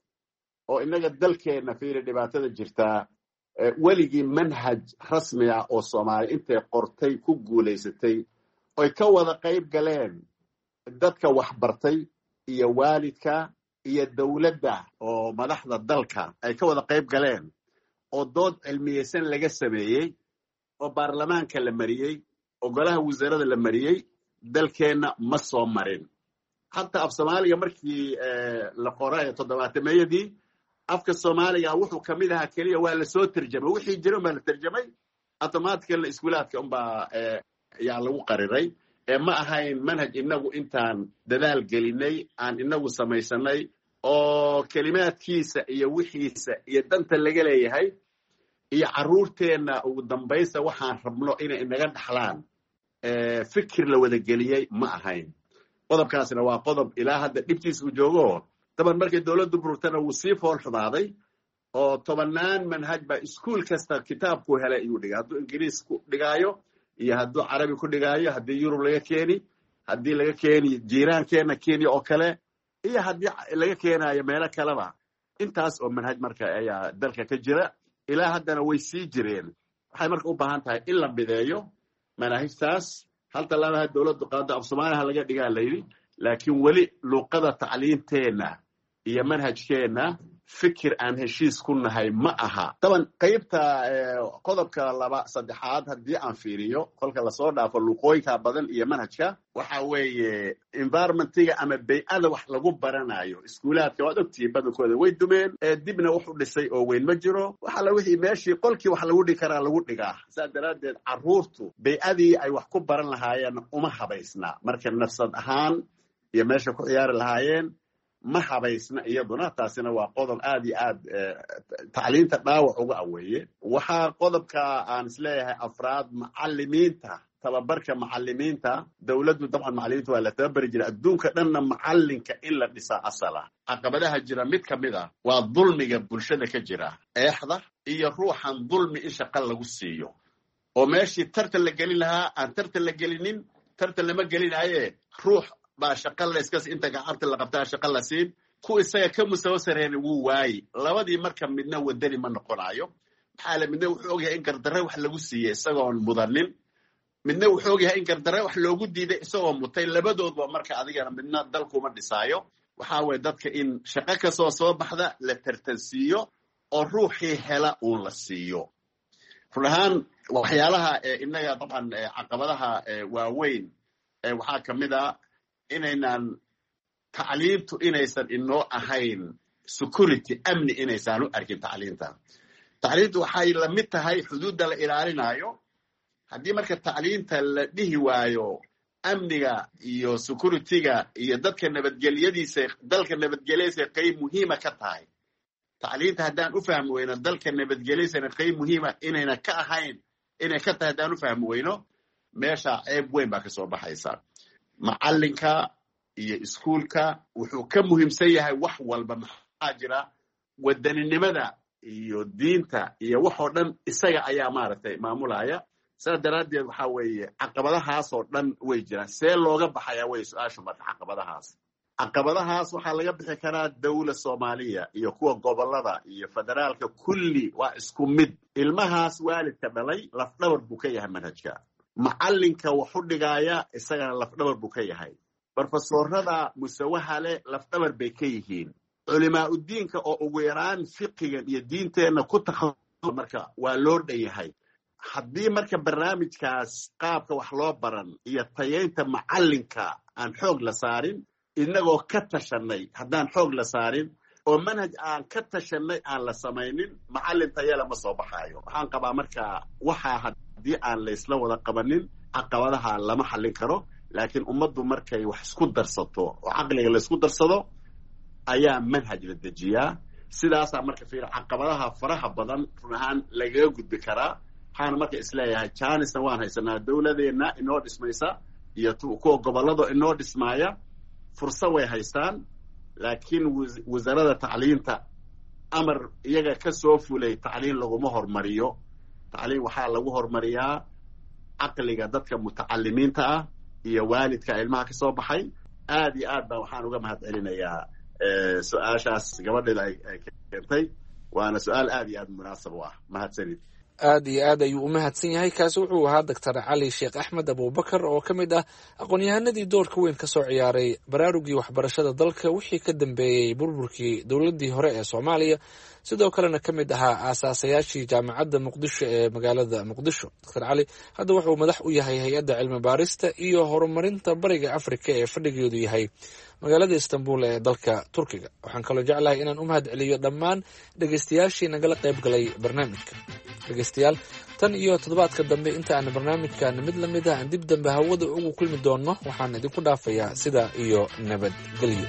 oo innaga dalkeenna fiiri dhibaatada jirtaa weligii manhaj rasmi ah oo soomaali intay qortay ku guulaysatay oy ka wada qayb galeen dadka waxbartay iyo waalidka iyo dawladda oo madaxda dalka ay ka wada qayb galeen oo dood cilmiyeysan laga sameeyey oo baarlamaanka la mariyey oo golaha wasaarada la mariyey dalkeenna ma soo marin hataa af soomaaliga markii la qoray toddobaatameyadii afka soomaaliga wuxuu ka mid ahaa keliya waa la soo tarjamay wixii jira unbaa la tarjamay automatically iskuulaadka unbaa yaa lagu qariray ee ma ahayn manhaj inagu intaan dadaal gelinay aan inagu samaysanay oo kelimaadkiisa iyo wixiisa iyo danta laga leeyahay iyo carruurteenna ugu dambaysa waxaan rabno inay inaga dhaxlaan fikir la wada geliyey ma ahayn qodobkaasna waa qodob ilaa hadda dhibtiisa uu joogo daban markay dawladdu bururtana wuu sii fool xumaaday oo tobannaan manhaj baa iskuul kasta kitaabku helay iyuu dhigay hadduu ingiriis ku dhigaayo iyo hadduu carabi ku dhigaayo haddii yurub laga keeni haddii laga keeni jiiraankeenna kenya oo kale iyo haddii laga keenayo meelo kaleba intaas oo manhaj marka ayaa dalka ka jira ilaa haddana way sii jireen waxay marka u baahan tahay in la mideeyo manaahijtaas hal tallaabaha dawladdu qaado af soomaaliha laga dhigaa layidhi laakiin weli luuqada tacliinteenna iyo manhajkeenna fikir aan heshiis ku nahay ma aha daban qaybta qodobka laba saddexaad haddii aan fiiriyo kolka lasoo dhaafo luuqooyinka badan iyo manhajka waxa weeye environmentiga ama bay-ada wax lagu baranayo iskuulaadka waad ogtihiin badankooda way dumeen dibna wuxuu dhisay oo weyn ma jiro waxala wixii meeshii qolkii wax lagu dhigi karaa lagu dhigaa saa daraaddeed carruurtu bay-adii ay wax ku baran lahaayeen uma habaysna marka nafsad ahaan iyo meesha ku ciyaari lahaayeen ma habaysna iyaduna taasina waa qodob aad iyo aad tacliinta dhaawac uga aweeye waxaa qodobka aan isleeyahay afraad macalimiinta tababarka macalimiinta dawladdu dabcan macalimiinta waa la tababari jira adduunka dhanna macalinka in la dhisaa asala caqabadaha jira mid ka mid a waa dulmiga bulshada ka jira eexda iyo ruuxan dulmi in shaqa lagu siiyo oo meeshii tartan la gelin lahaa aan tartan la gelinin tartan lama gelinaye ruux baa shaqa layskas inta gacabta la qabtaa shaqa la siin ku isaga ka musawo sareena wuu waayi labadii marka midna wadani ma noqonayo maxaa le midna wuxuu ogyahay in gardarre wax lagu siiyey isagoon mudanin midna wuxuu ogyahay in gardarre wax loogu diiday isagoo mutay labadoodba marka adigana midna dalkuma dhisaayo waxaa weye dadka in shaqo kasoo soo baxda la tartansiiyo oo ruuxii hela uun la siiyo run ahaan waxyaalaha inaga dabcan caqabadaha waaweyn waxaa ka mid a inaynan tacliintu inaysan inoo ahayn security amni inaysaan u arkin tacliinta tacliintu waxay la mid tahay xuduudda la ilaalinayo haddii marka tacliinta la dhihi waayo amniga iyo securityga iyo dadka nabadgelyadiisa dalka nabadgelyadiisa qayb muhiima ka tahay tacliinta haddaan u fahmi weyno dalka nabadgelyadiisana qayb muhiima inayna ka ahayn inay ka tahay haddaan u fahmi weyno meesha ceeb weyn baa ka soo baxaysa macalinka iyo iskuulka wuxuu ka muhiimsan yahay wax walba maxaa jira wadaninimada iyo diinta iyo waxoo dhan isaga ayaa maaragtay maamulaya sidaa daraaddeed waxaa weeye caqabadahaas oo dhan way jiraan see looga baxayaa way su-aashu marka caqabadahaas caqabadahaas waxaa laga bixi karaa dawla soomaaliya iyo kuwa gobolada iyo federaalka kulli waa isku mid ilmahaas waalidka dhalay lafdhabar buu ka yahay manhajka macalinka waxu dhigaaya isagana lafdhabar buu ka yahay brofesorada musawaha leh lafdhabar bay ka yihiin culimaa udiinka oo ugu yaraan fiqigan iyo diinteenna ku takhasus marka waa loo dhan yahay haddii marka barnaamijkaas qaabka wax loo baran iyo tayeynta macalinka aan xoog la saarin inagoo ka tashanay haddaan xoog la saarin oo manhaj aan ka tashanay aan la samaynin macalin tayela ma soo baxaayo waxaan qabaa marka waxaa haddii aan laysla wada qabanin caqabadaha lama xallin karo laakiin ummaddu markay wax isku darsato oo caqliga la isku darsado ayaa manhaj la dejiyaa sidaasaa marka fiir caqabadaha faraha badan run ahaan lagaga gudbi karaa waxaana marka isleeyahay janisna waan haysanaa dawladeenna inoo dhismaysa iyo kuwa gobolado inoo dhismaaya fursa way haystaan laakiin wasaaradda tacliinta amar iyaga ka soo fulay tacliin laguma hormariyo tacliin waxaa lagu hormariyaa caqliga dadka mutacalimiinta ah iyo waalidka ilmaha ka soo baxay aad iyo aad baa waxaan uga mahad celinayaa su-aashaas gabadheeda ay keentay waana su-aal aad iyo aad munaasab u ah mahadsanid aad iyo aad ayuu u mahadsan yahay kaasi wuxuu ahaa doctor cali sheekh axmed abubakar oo ka mid ah aqoon-yahanadii doorka weyn ka soo ciyaaray baraarugii waxbarashada dalka wixii ka dambeeyey burburkii dowladdii hore ee soomaaliya sidoo kalena ka mid ahaa aasaasayaashii jaamacadda muqdisho ee magaalada muqdisho doctor cali hadda wuxuu madax u yahay hay-adda cilmi baarista iyo horumarinta bariga afrika ee fadhigeedu yahay magaalada istanbul ee dalka turkiga waxaan kaloo jeclahay inaan u mahad celiyo dhammaan dhegeystayaashii nagala qayb galay barnaamijka dhegeystayaal tan iyo toddobaadka dambe inta aan barnaamijkan mid la mid ah aan dib dambe hawada ugu kulmi doonno waxaan idinku dhaafayaa sida iyo nabadgelyo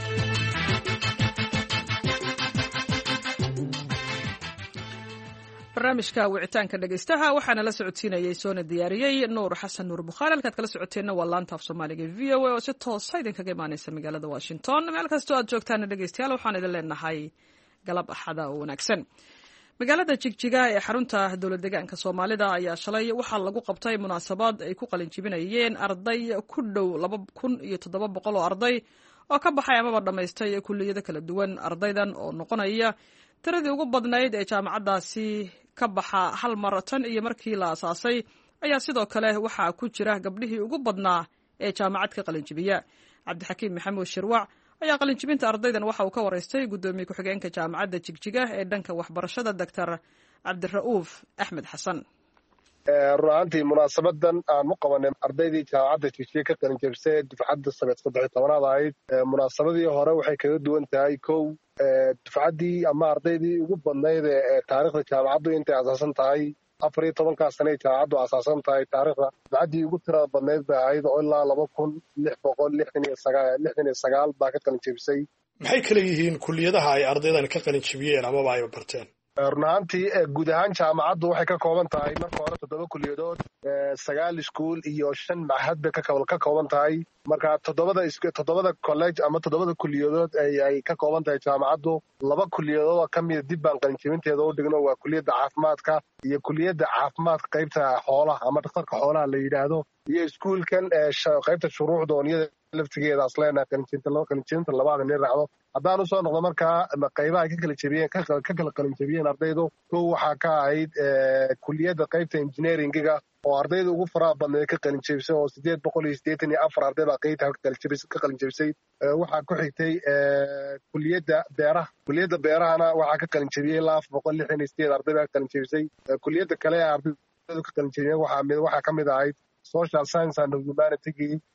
barnaamijka wicitaanka dhegeystaha waxaana la socodsiinayay soona diyaariyey nuur xasan nuur bukhaari halkaad kala socoteenna waa laanta af soomaaliga v o a oo si toosa idinkaga imaaneysa magaalada washington meel kastoo aad joogtaana dhegeystayaal waxaan idin leenahay galab axada oo wanaagsan magaalada jigjiga ee xarunta dowlad deegaanka soomaalida ayaa shalay waxaa lagu qabtay munaasabad ay ku qalinjibinayeen arday ku dhow laba kun iyo toddoba boqol oo arday oo ka baxay amaba dhammaystay kulliyado kala duwan ardaydan oo noqonaya tiradii ugu badnayd ee jaamacaddaasi ka baxa hal mar tan iyo markii la asaasay ayaa sidoo kale waxaa ku jira gabdhihii ugu badnaa ee jaamacad ka qalinjibiya cabdixakiim maxamuud shirwac ayaa qalinjibinta ardaydan waxa uu ka waraystay guddoomiye ku-xigeenka jaamacadda jigjiga ee dhanka waxbarashada doctor cabdira'uuf axmed xasan run ahaantii munaasabadan aan u qabanay ardaydii jaamacadda jigjiga ka qalinjabisay dufcadda sanad saddex iyo tobanaad ahayd munaasabadii hore waxay kaga duwan tahay kow dufcaddii ama ardaydii ugu badnayd ee taariikhda jaamacaddu intay asaasan tahay afar iyo tobankaas sanay jaamacaddu asaasan tahay taariikhda dufcaddii ugu tirada badnayd bay ahayd oo ilaa laba kun lix boqol lixdan iyo sagaal lixdan iyo sagaal baa ka qalinjabisay maxay kala yihiin kulliyadaha ay ardaydan ka qalinjabiyeen amaba ay barteen run ahaantii guud ahaan jaamacaddu waxay ka kooban tahay marka hore toddoba kuliyadood sagaal iskuol iyo shan machad bay ka kooban tahay marka toddobada toddobada college ama toddobada kuliyadood ay ka kooban tahay jaamacaddu laba kuliyadood oo ka mida dib baan qalinjabinteeda u dhigno waa kuliyadda caafimaadka iyo kuliyadda caafimaadka qaybta xoolaha ama dhakhtarka xoolaha la yidhaahdo iyo iskuulkan qaybta shuruucda oon iyada laftigeeda asleena qalinjabinta labaada nin raacdo haddaan usoo noqdo markaa qaybaha ka kala jabiyeen ka kala qalinjabiyeen ardaydu kow waxaa ka ahayd kuliyadda qaybta engineeringiga oo ardayda ugu faraha badneed ka qalinjabisay oo sideed boqol iyo siddeetan iyo afar arday baa qaybta ka qalinjabisay waxaa ku xigtay kuliyadda beeraha kuliyadda beerahana waxaa ka qalinjabiyey ilaa afar boqol lixdan iyo sideed arday baa ka qalinjabisay kuliyadda kale ee ardaydu ka qalinjabiyeen waxaa waxaa ka mid ahayd social science and humanity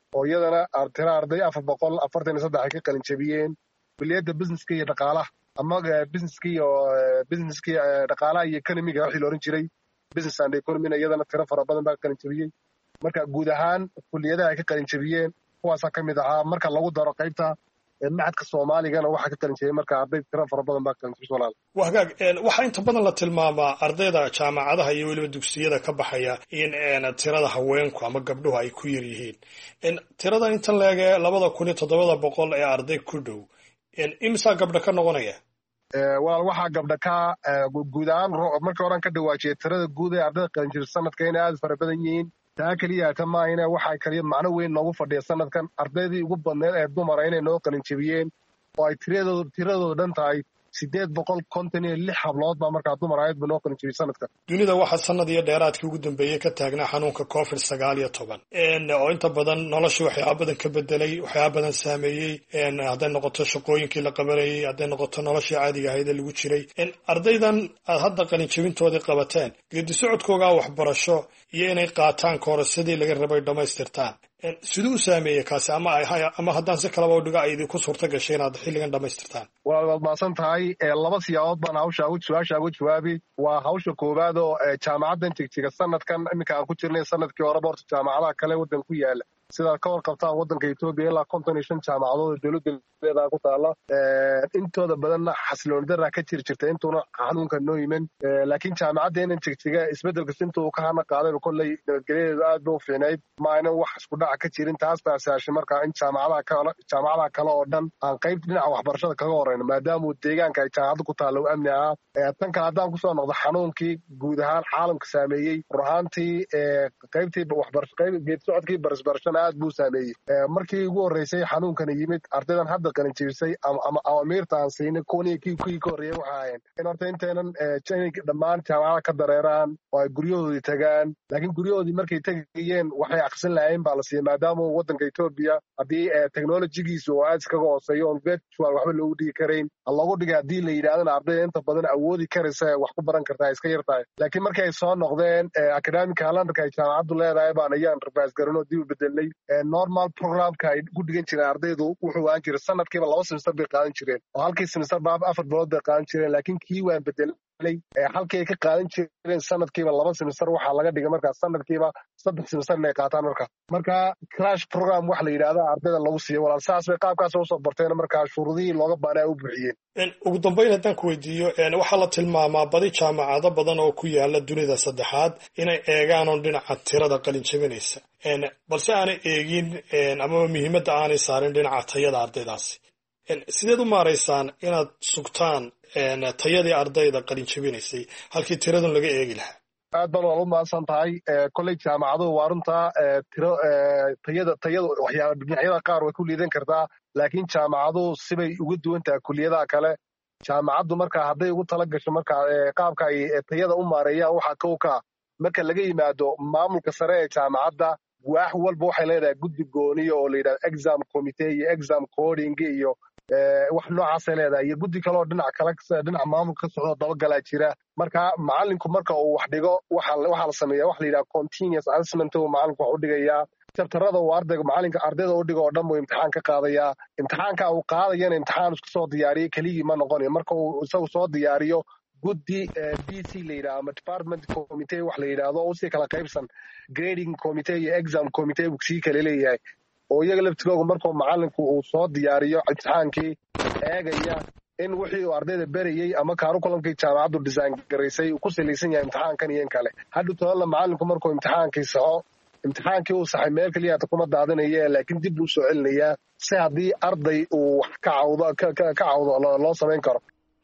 oo iyadana tira arday afar boqol afartan iyo saddex ay ka qalin jabiyeen kuliyadda businesska iyo dhaqaalaha ama businesska iyo businesska dhaqaalaha iyo economiga wixii la oran jiray business and economy iyadana tira fara badan baa qalin jabiyey marka guud ahaan kuliyadaha ay ka qalin jabiyeen kuwaasaa ka mid ahaa marka lagu daro qaybta macadka soomaaligana waxaa ka qalin jabiyey marka arday tira fara badan baa qalin jabiyey walaal waa hagaag waxaa inta badan la tilmaamaa ardayda jaamacadaha iyo weliba dugsiyada ka baxaya in tirada haweenku ama gabdhuhu ay ku yar yihiin tiradan intan leege labada kun iyo toddobada boqol ee arday ku dhow imisaa gabdha ka noqonaya walaal waxaa gabdha ka guud ahaan markii horan ka dhawaajiyay tirada guud ee ardayda qalin jabiyey sanadka inay aad fara badan yihiin taa keliya ta maahine waxaa kaliya macno weyn noogu fadhiya sanadkan ardaydii ugu badneed ee dumara inay noo qalin jabiyeen oo ay tiradooda tiradooda dhan tahay sideed boqol konton iyo lix hablood baa markaa dumar ahayd ba noo qalin jabiyey sanadkan dunida waxaa sanad iyo dheeraadkii ugu dambeeyey ka taagnaa xanuunka covid sagaal iyo toban oo inta badan noloshii waxyaaba badan ka bedelay waxyaaba badan saameeyey hadday noqoto shaqooyinkii la qabanayey hadday noqoto noloshii caadiga ahayd ee lagu jiray ardaydan aad hadda qalin jabintoodii qabateen geedi socodkoogaa waxbarasho iyo inay qaataan koorsadii laga rabay dhammaystirtaan siduu u saameeyey kaasi ama ama haddaan si kalaba u dhigo ay idinku suurta gashay inaad xilligan dhammaystirtaan waad maasan tahay laba siyaabood baan hawsha su-aasha uga jawaabi waa hawsha koowaad oo jaamacaddan jigjiga sanadkan iminka aan ku jirnay sanadkii horeba horta jaamacadaha kale waddan ku yaala sidaad ka warqabtaan waddanka etoobiya ilaa konton iyo shan jaamacadood oo dowladda leedaha ku taala intooda badanna xasilooni daraa ka jiri jirta intuuna xanuunka noo yimin laakiin jaamacaddeena jigjiga isbeddelkas intuu ka hana qaadayba kolley nabadgelyadeedu aad ba u fiicnayd ma aynan wax isku dhaca ka jirin taas baa saashay markaa in jaamacadaha kale jaamacadaha kale oo dhan aan qayb dhinaca waxbarashada kaga horeyno maadaamuu deegaanka ay jaamacadda ku taalla u amni ahaa tan kale haddaan kusoo noqdo xanuunkii guud ahaan caalamka saameeyey rur ahaantii qaybtii waxbarasho qayb geed socodkii barisbarashana aad buu saameeyey markii ugu horreysay xanuunkana yimid ardaydan hadda qalin jabisay ama awamiirta aan siinay kuwanii kii kuwii ka horreeyey waxa ahayn in horta intaynan inay dhammaan jaamacada ka dareeraan oo ay guryahoodii tagaan laakiin guryahoodii markay tegayeen waxay aqrisan lahayn baa la siiyey maadaama waddanka etoobiya haddii technologigiisu oo aad iskaga hooseeyo oon virtual waxba loogu dhigi karayn loogu dhigay haddii la yidhahdana ardayda inta badan awoodi karaysa wax ku baran kartaa iska yar tahay laakiin markii ay soo noqdeen academic calendarka ay jaamacaddu leedahay baan ayaan reverse garanoo dib u bedelnay normal programka ay ku dhigan jireen ardaydu wuxuu ahaan jiray sanadkiiba laba semester bay qaadan jireen oo halkii semester ba afar bilood bay qaadan jireen laakiin kii waan bedelay halkii ay ka qaadan jireen sanadkiiba laba semester waxaa laga dhigay markaa sanadkiiba saddex semester inay qaataan markaa marka crash program wax la yidhahda ardayda lagu siiyo walaal saas bay qaabkaas usoo barteen markaa shuruudihii looga baanaa u buuxiyeen ugu dambayn haddaan ku weydiiyo waxaa la tilmaamaa badi jaamacado badan oo ku yaala dunida saddexaad inay eegaan oon dhinaca tirada qalin jabinaysa balse aanay eegin amaba muhiimadda aanay saarin dhinaca tayada ardaydaasi sideed u maaraysaan inaad sugtaan tayadii ardayda qalin jabinaysay halkii tiradun laga eegi lahaa aad baan waad u mahadsan tahay kolley jaamacaduhu waa runtaa tiro tayada tayada waxyaaba dhinacyada qaar way ku liidan kartaa laakiin jaamacaduhu sibay uga duwan tahay kuliyadaha kale jaamacaddu markaa hadday ugu tala gasho markaa qaabka ay tayada u maareeyaan waxaa kow ka marka laga yimaado maamulka sare ee jaamacadda waax walba waxay leedahay guddi gooniya oo la yidhahdo exam committee iyo exam coding iyo wax noocaasay leedahay iyo guddi kaleoo dhinac kale dhinaca maamulka ka socdo dabagalaa jira marka macallinku marka uu wax dhigo waxaa la sameeya wax la yidhaha continuous assessment uu macallinku wax u dhigayaa jabtarada uu ardayga macallinka ardayda u dhigo oo dhan buu imtixaan ka qaadayaa imtixaanka uu qaadayana imtixaan isku soo diyaariyey keligii ma noqonayo marka uu isagu soo diyaariyo guddi d c la yidhaha ama department committee wax la yidhaahdo oo usii kala qaybsan grading committee iyo exam committee buu sii kala leeyahay oo iyaga laftigooga markuu macallinku uu soo diyaariyo imtixaankii eegaya in wixii uu ardayda berayey ama curriculumkii jaamacaddu design garaysay uu ku salaysan yahay imtixaankan iyo in kale hadhu tobanla macallinku markuu imtixaankii saxo imtixaankii uu saxay meel keliya hata kuma daadinaya laakiin dib buu soo celinayaa si haddii arday uu wax ka cawdo ka cawdo loo samayn karo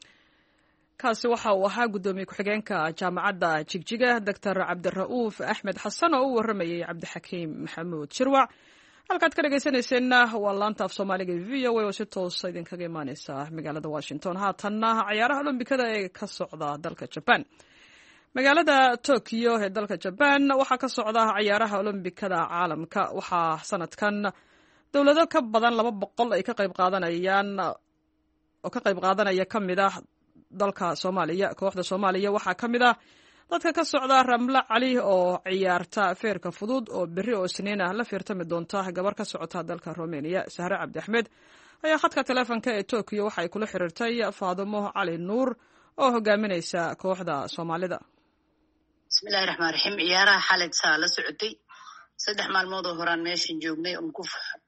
kaasi waxa uu ahaa guddoomiye ku-xigeenka jaamacadda jigjiga doctor cabdira'uuf axmed xasan oo u warramayey cabdixakiim maxamuud shirwac halkaad ka dhegaysanayseena waa laanta af soomaaliga v o a oo si toosa idinkaga imaaneysa magaalada washington haatanna cayaaraha olombikada ee ka socda dalka jaban magaalada tokyo ee dalka jaban waxaa ka socda cayaaraha olombikada caalamka waxaa sanadkan dowlado ka badan laba boqol ay ka qayb qaadanayaan oo ka qayb qaadanaya ka mid ah dalka soomaaliya kooxda soomaaliya waxaa ka mid ah dadka ka socda ramle cali oo ciyaarta feerka fudud oo berri oo isniin ah la fiirtami doonta gabar ka socota dalka Romania. Sahre Cabdi Axmed ayaa khadka taleefanka ee Tokyo waxay kula xiriirtay Faadimo Cali Nuur oo hogaaminaysa kooxda Soomaalida. Bismillahir Rahmaanir Rahiim. Ciyaaraha xalay saa la socotay saddex maalmood oo horaan meeshan joognay oo ku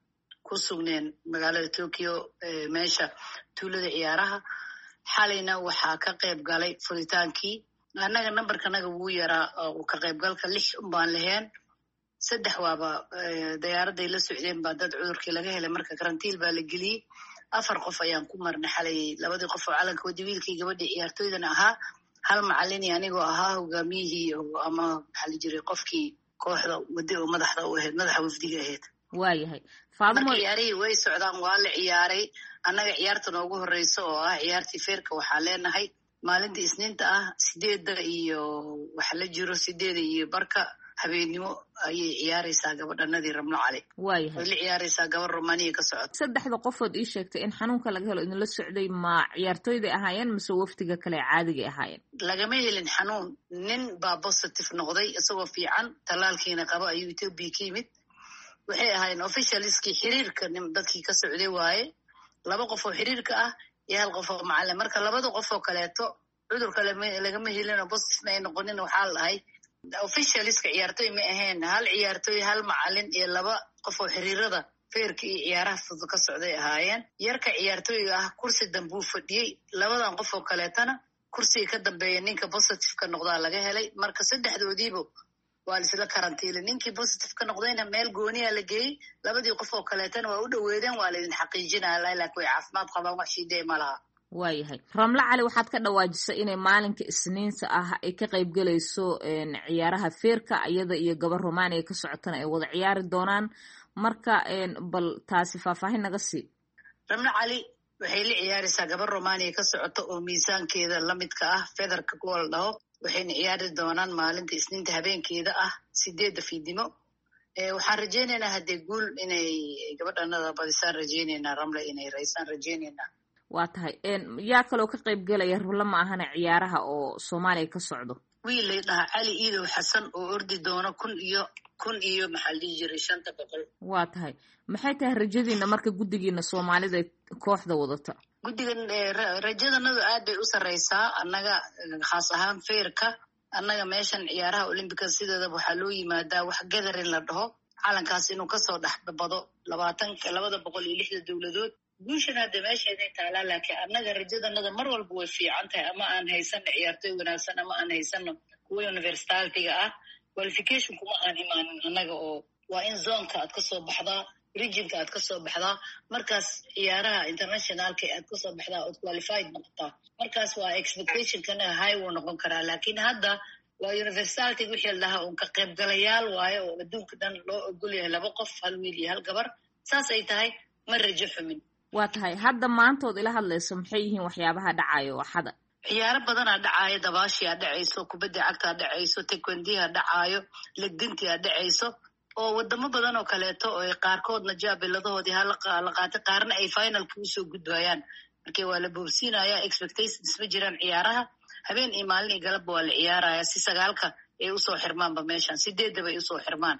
ku sugneen magaalada Tokyo meesha tuulada ciyaaraha. xalayna waxaa ka qayb galay furitaankii annaga nambarkanaga wuu yaraa oo ka qaybgalka lix un baan lahayn saddex waaba diyaaraday la socdeen baa dad cudurkii laga helay marka karantiil baa la geliyey afar qof ayaan ku marnay xalay labadii qof oo calanka wadi wiilkii gabadhii ciyaartooydana ahaa hal macallin anigoo ahaa hogaamiyihii ama maxaa la jiray qofkii kooxda wadi oo madaxda u ahayd madaxa wafdiga ahayd waayahay faadimo ciyaarihii way socdaan waa la ciyaaray annaga ciyaarta noogu horeysa oo ah ciyaartii feerka waxaa leenahay maalintii isniinta ah sideedda iyo waxa la jiro sideeda iyo barka habeenimo ayay ciyaaraysaa gabadhanadii Ramlo Cali waayahay way la ciyaaraysaa gabar Romania ka socota saddexda qofood ii sheegtay in xanuunka laga helo idin la socday ma ciyaartooyda ahaayeen mise waftiga kale caadiga ahaayeen lagama helin xanuun nin baa positive noqday isagoo fiican talaalkiina qaba ayuu Ethiopia ka yimid waxay ahaayeen officialskii xiriirka dadkii ka socday waaye laba qof oo xiriirka ah iyo hal qof oo macallin marka labada qof oo kaleeto cudurka lagama helin oo positive ma ay noqonin waxaa la ahay officialska ciyaartooy ma ahayn hal ciyaartooy hal macallin iyo laba qof oo xiriirada feerka iyo ciyaaraha fudud ka socday ahaayeen yarka ciyaartooyga ah kursi dambuu fadhiyey labadan qof oo kaleetana kursiga ka dambeeya ninka positive ka noqdaa laga helay marka saddexdoodiiba waa lisla karantiilay ninkii positive ka noqdayna meel gooniya la geeyey labadii qof oo kaleetana waa u dhaweedeen waa laydin xaqiijinaya laakiin way caafimaad qabaan wax shiidee ma laha waayahay Ramle Cali waxaad ka dhawaajisay inay maalinka isniinta ah ay ka qayb galayso ciyaaraha feerka iyada iyo gabar Romania ka socotana ay wada ciyaari doonaan marka bal taasi faahfaahin naga sii Ramle Cali waxay la ciyaaraysaa gabar Romania ka socota oo miisaankeeda la midka ah featherka kuwa la dhaho waxayna ciyaari doonaan maalinta isniinta habeenkeeda ah sideedda fiidnimo waxaan rajaynaynaa haddee guul inay gabadhanada badisaan rajaynaynaa Ramle inay raysaan rajaynaynaa waa tahay yaa kaloo ka qayb galaya Ramle ma ahana ciyaaraha oo Soomaaliya ka socdo wiil lay dhahaa Cali Iidow Xasan oo ordi doona kun iyo kun iyo maxaa la dhihi jiray shanta boqol waa tahay maxay tahay rajadiina marka guddigiina Soomaalida kooxda wadata guddigan rajadanadu aad bay u sareysaa annaga khaas ahaan feerka annaga meeshan ciyaaraha Olympics sideedaba waxaa loo yimaadaa wax gathering la dhaho calankaas inuu kasoo dhex bado labaatanka labada boqol iyo lixda dowladood guushan hadda meesheeday taalaa laakiin annaga rajadanada mar walba way fiican tahay ama aan haysano ciyaartooy wanaagsan ama aan haysano kuwa universitaatiga ah qualification kuma aan imaanin annaga oo waa in zonka aad kasoo baxdaa regionka aad kasoo baxdaa markaas ciyaaraha internationalka aad kasoo baxdaa ood qualified noqotaa markaas waa expectationkana high wuu noqon karaa laakiin hadda waa universitaatiga wixii la dhahaa uun ka qaybgalayaal waaye oo adduunka dhan loo ogol yahay laba qof hal wiil iyo hal gabar saas ay tahay ma rajo xumin waa tahay hadda maantood ila hadlayso maxay yihiin waxyaabaha dhacayo waxada ciyaaro badanaa dhacaayo dabaashiyaa dhacayso kubadda cagtaa dhacayso taekwendiyaa dhacaayo legdintiyaa dhacayso oo wadamo badan oo kaleeto oo qaarkoodna jaabiladahoodii hala qaatay qaarna ay finalka usoo gudbayaan markii waa la boobsiinayaa expectations ma jiraan ciyaaraha habeen iyo maalin iyo galabba waa la ciyaaraya si sagaalka ay usoo xirmaanba meeshan sideedaba ay usoo xirmaan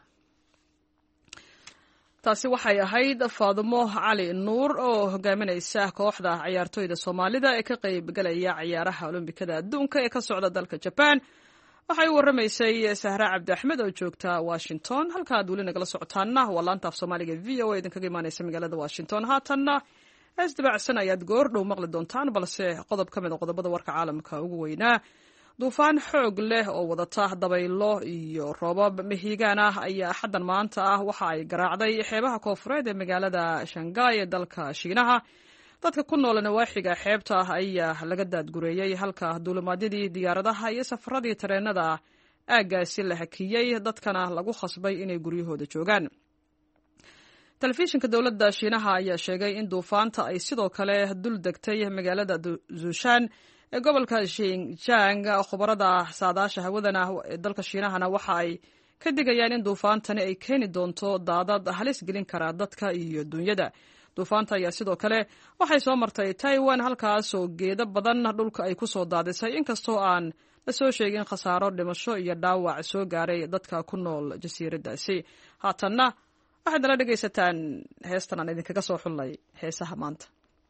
taasi waxay ahayd Faadimo Cali Nuur oo hogaaminaysa kooxda ciyaartooyda Soomaalida ee ka qayb galaya ciyaaraha Olombikada adduunka ee ka socda dalka Japan waxay waramaysay Sahra Cabdi Axmed oo joogta Washington halka aad weli nagala socotaana waa laanta af Soomaaliga V O A idinkaga imaanaysa magaalada Washington haatanna isdabacsan ayaad goor dhow maqli doontaan balse qodob ka mid ah qodobada warka caalamka ugu weynaa duufaan xoog leh oo wadata dabaylo iyo roobab mihigaan ah ayaa xaddan maanta ah waxa ay garaacday xeebaha koonfureed ee magaalada Shanghai ee dalka Shiinaha dadka ku nool nawaaxiga xeebta ayaa laga daadgureeyay halka duulimaadyadii diyaaradaha iyo safaradii tareenada aaggaasi la hakiyey dadkana lagu khasbay inay guryahooda joogaan telefishinka dowladda Shiinaha ayaa sheegay in duufaanta ay sidoo kale dul degtay magaalada Zushan ee gobolka Xinjiang khubarada saadaasha hawadana ee dalka Shiinahana waxa ay ka digayaan in duufaantani ay keeni doonto daadad halis gelin kara dadka iyo dunyada duufaanta ayaa sidoo kale waxay soo martay taiwan halkaasoo geedo badan dhulka ay ku soo daadisay inkastoo aan la soo sheegin khasaaro dhimasho iyo dhaawac soo gaaray dadka ku nool jasiiradaasi. haatanna waxaad nala dhegaysataan heestan aan idinkaga soo xullay heesaha maanta.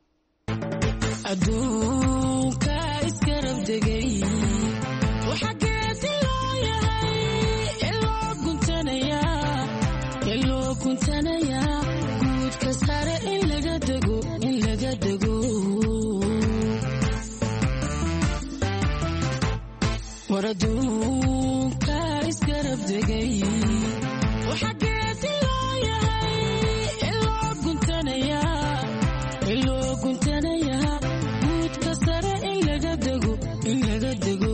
adduunka iskarab degay waxa geedi loo yahay iloo guntanayaa iloo guntanayaa guudka sare in laga dego in laga dego war adduunka iskarab degay waxa geedi loo yahay iloo guntanayaa iloo guntanayaa guudka sare in laga dego in laga dego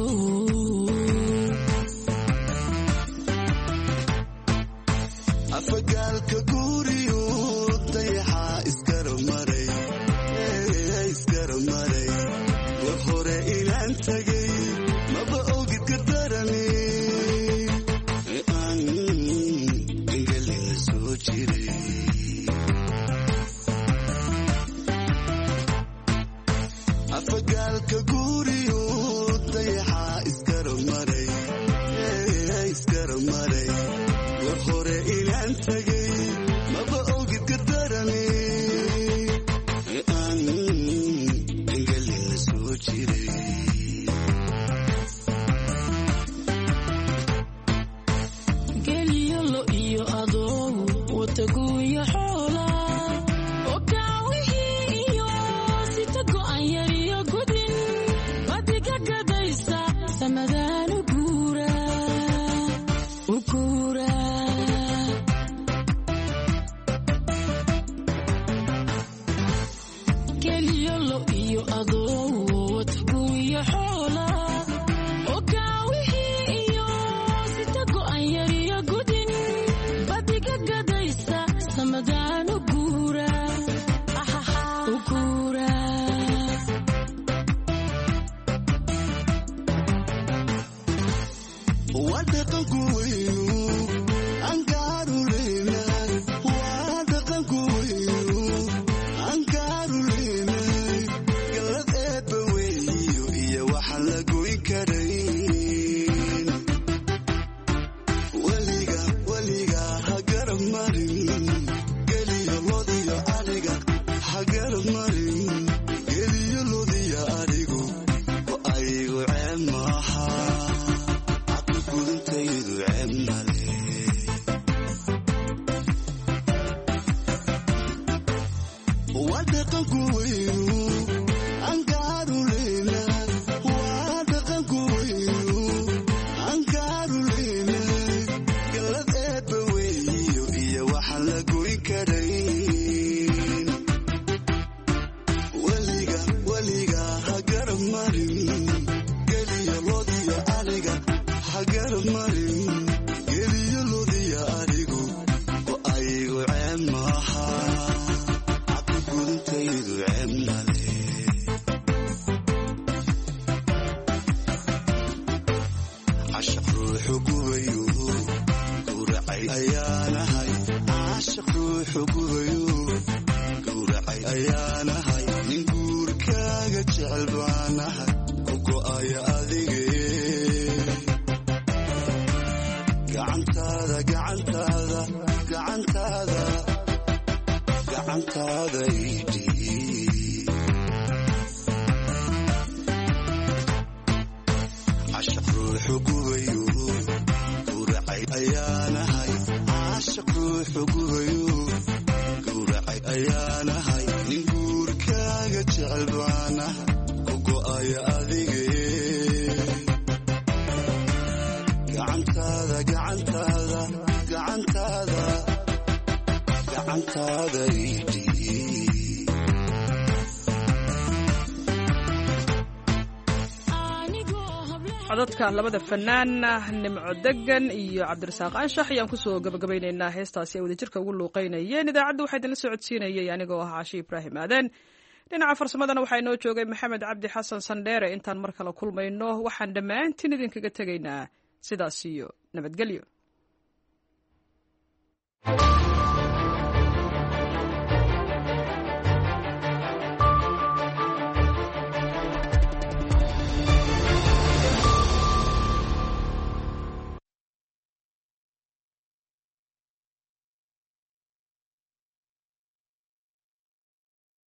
afagaalka guriyo dayaxa iskara maray iskara maray war hore inaan tagay maba ogid ka darani aan ingalina soo jiray afagaalka guriyo dayaxa iskara maray iskara maray war hore inaan tagay maba ogid ka darani aan ingalina soo jiray geliyo lo iyo adoogu watagu iyo xoola oo gaawihii iyo sita go'an yar iyo gudin badiga gadaysa samadaan u guura u guura geliyo lo iyo adoogu watagu iyo xoola oo gaawihii iyo sita go'an yar iyo gudin badiga gadaysa samadaan u guura u guura waa dhaqanku weynu aan gaaruleyna waa dhaqanku weynu aan gaaruleyna galad eebba weeyo iyo waxaan la goyn karayn weliga weliga ha garab marin geliyo lodiyo adiga ha garab marin geliyo lodiyo adigu oo aygu ceeb maaha gudantaydu ceeb male waa dhaqanku weynu aan gaaruleyna waa dhaqanku weynu aan gaaruleyna galad eebba weeyo iyo waxaan la goyn karayn weliga weliga ha garab marin geliyo lodiyo adiga ha garab marin geliyo lodiyo adigu oo aygu ceeb maaha gudantaydu ceeb male cashaq ruuxu gubayo gowracay ayaanahay cashaq ruuxu gubayo gowracay ayaanahay nin guurkaaga jecel baanahay ku go'aya adige gacantaada gacantaada gacantaada gacantaada idhiib cashaq ruuxu gubayo gowracay ayaanahay cashaq ruuxu gubayo gowracay ayaanahay nin guurkaaga jecel baanahay ku go'aya adige gacantaada gacantaada gacantaada gacantaada idhiib codadka labada fanaan nimco degan iyo cabdirasaaq anshax ayaan kusoo gabagabaynaynaa heestaasi ay wadajirka ugu luuqeynayeen. idaacadda waxaa idinla socodsiinayay anigoo ah caashi ibraahim aadan. dhinaca farsamadana waxaa inoo joogay maxamed cabdi xasan sandheere. intaan mar kale kulmayno waxaan dhammaantiin idinkaga tegaynaa sidaas iyo nabadgelyo.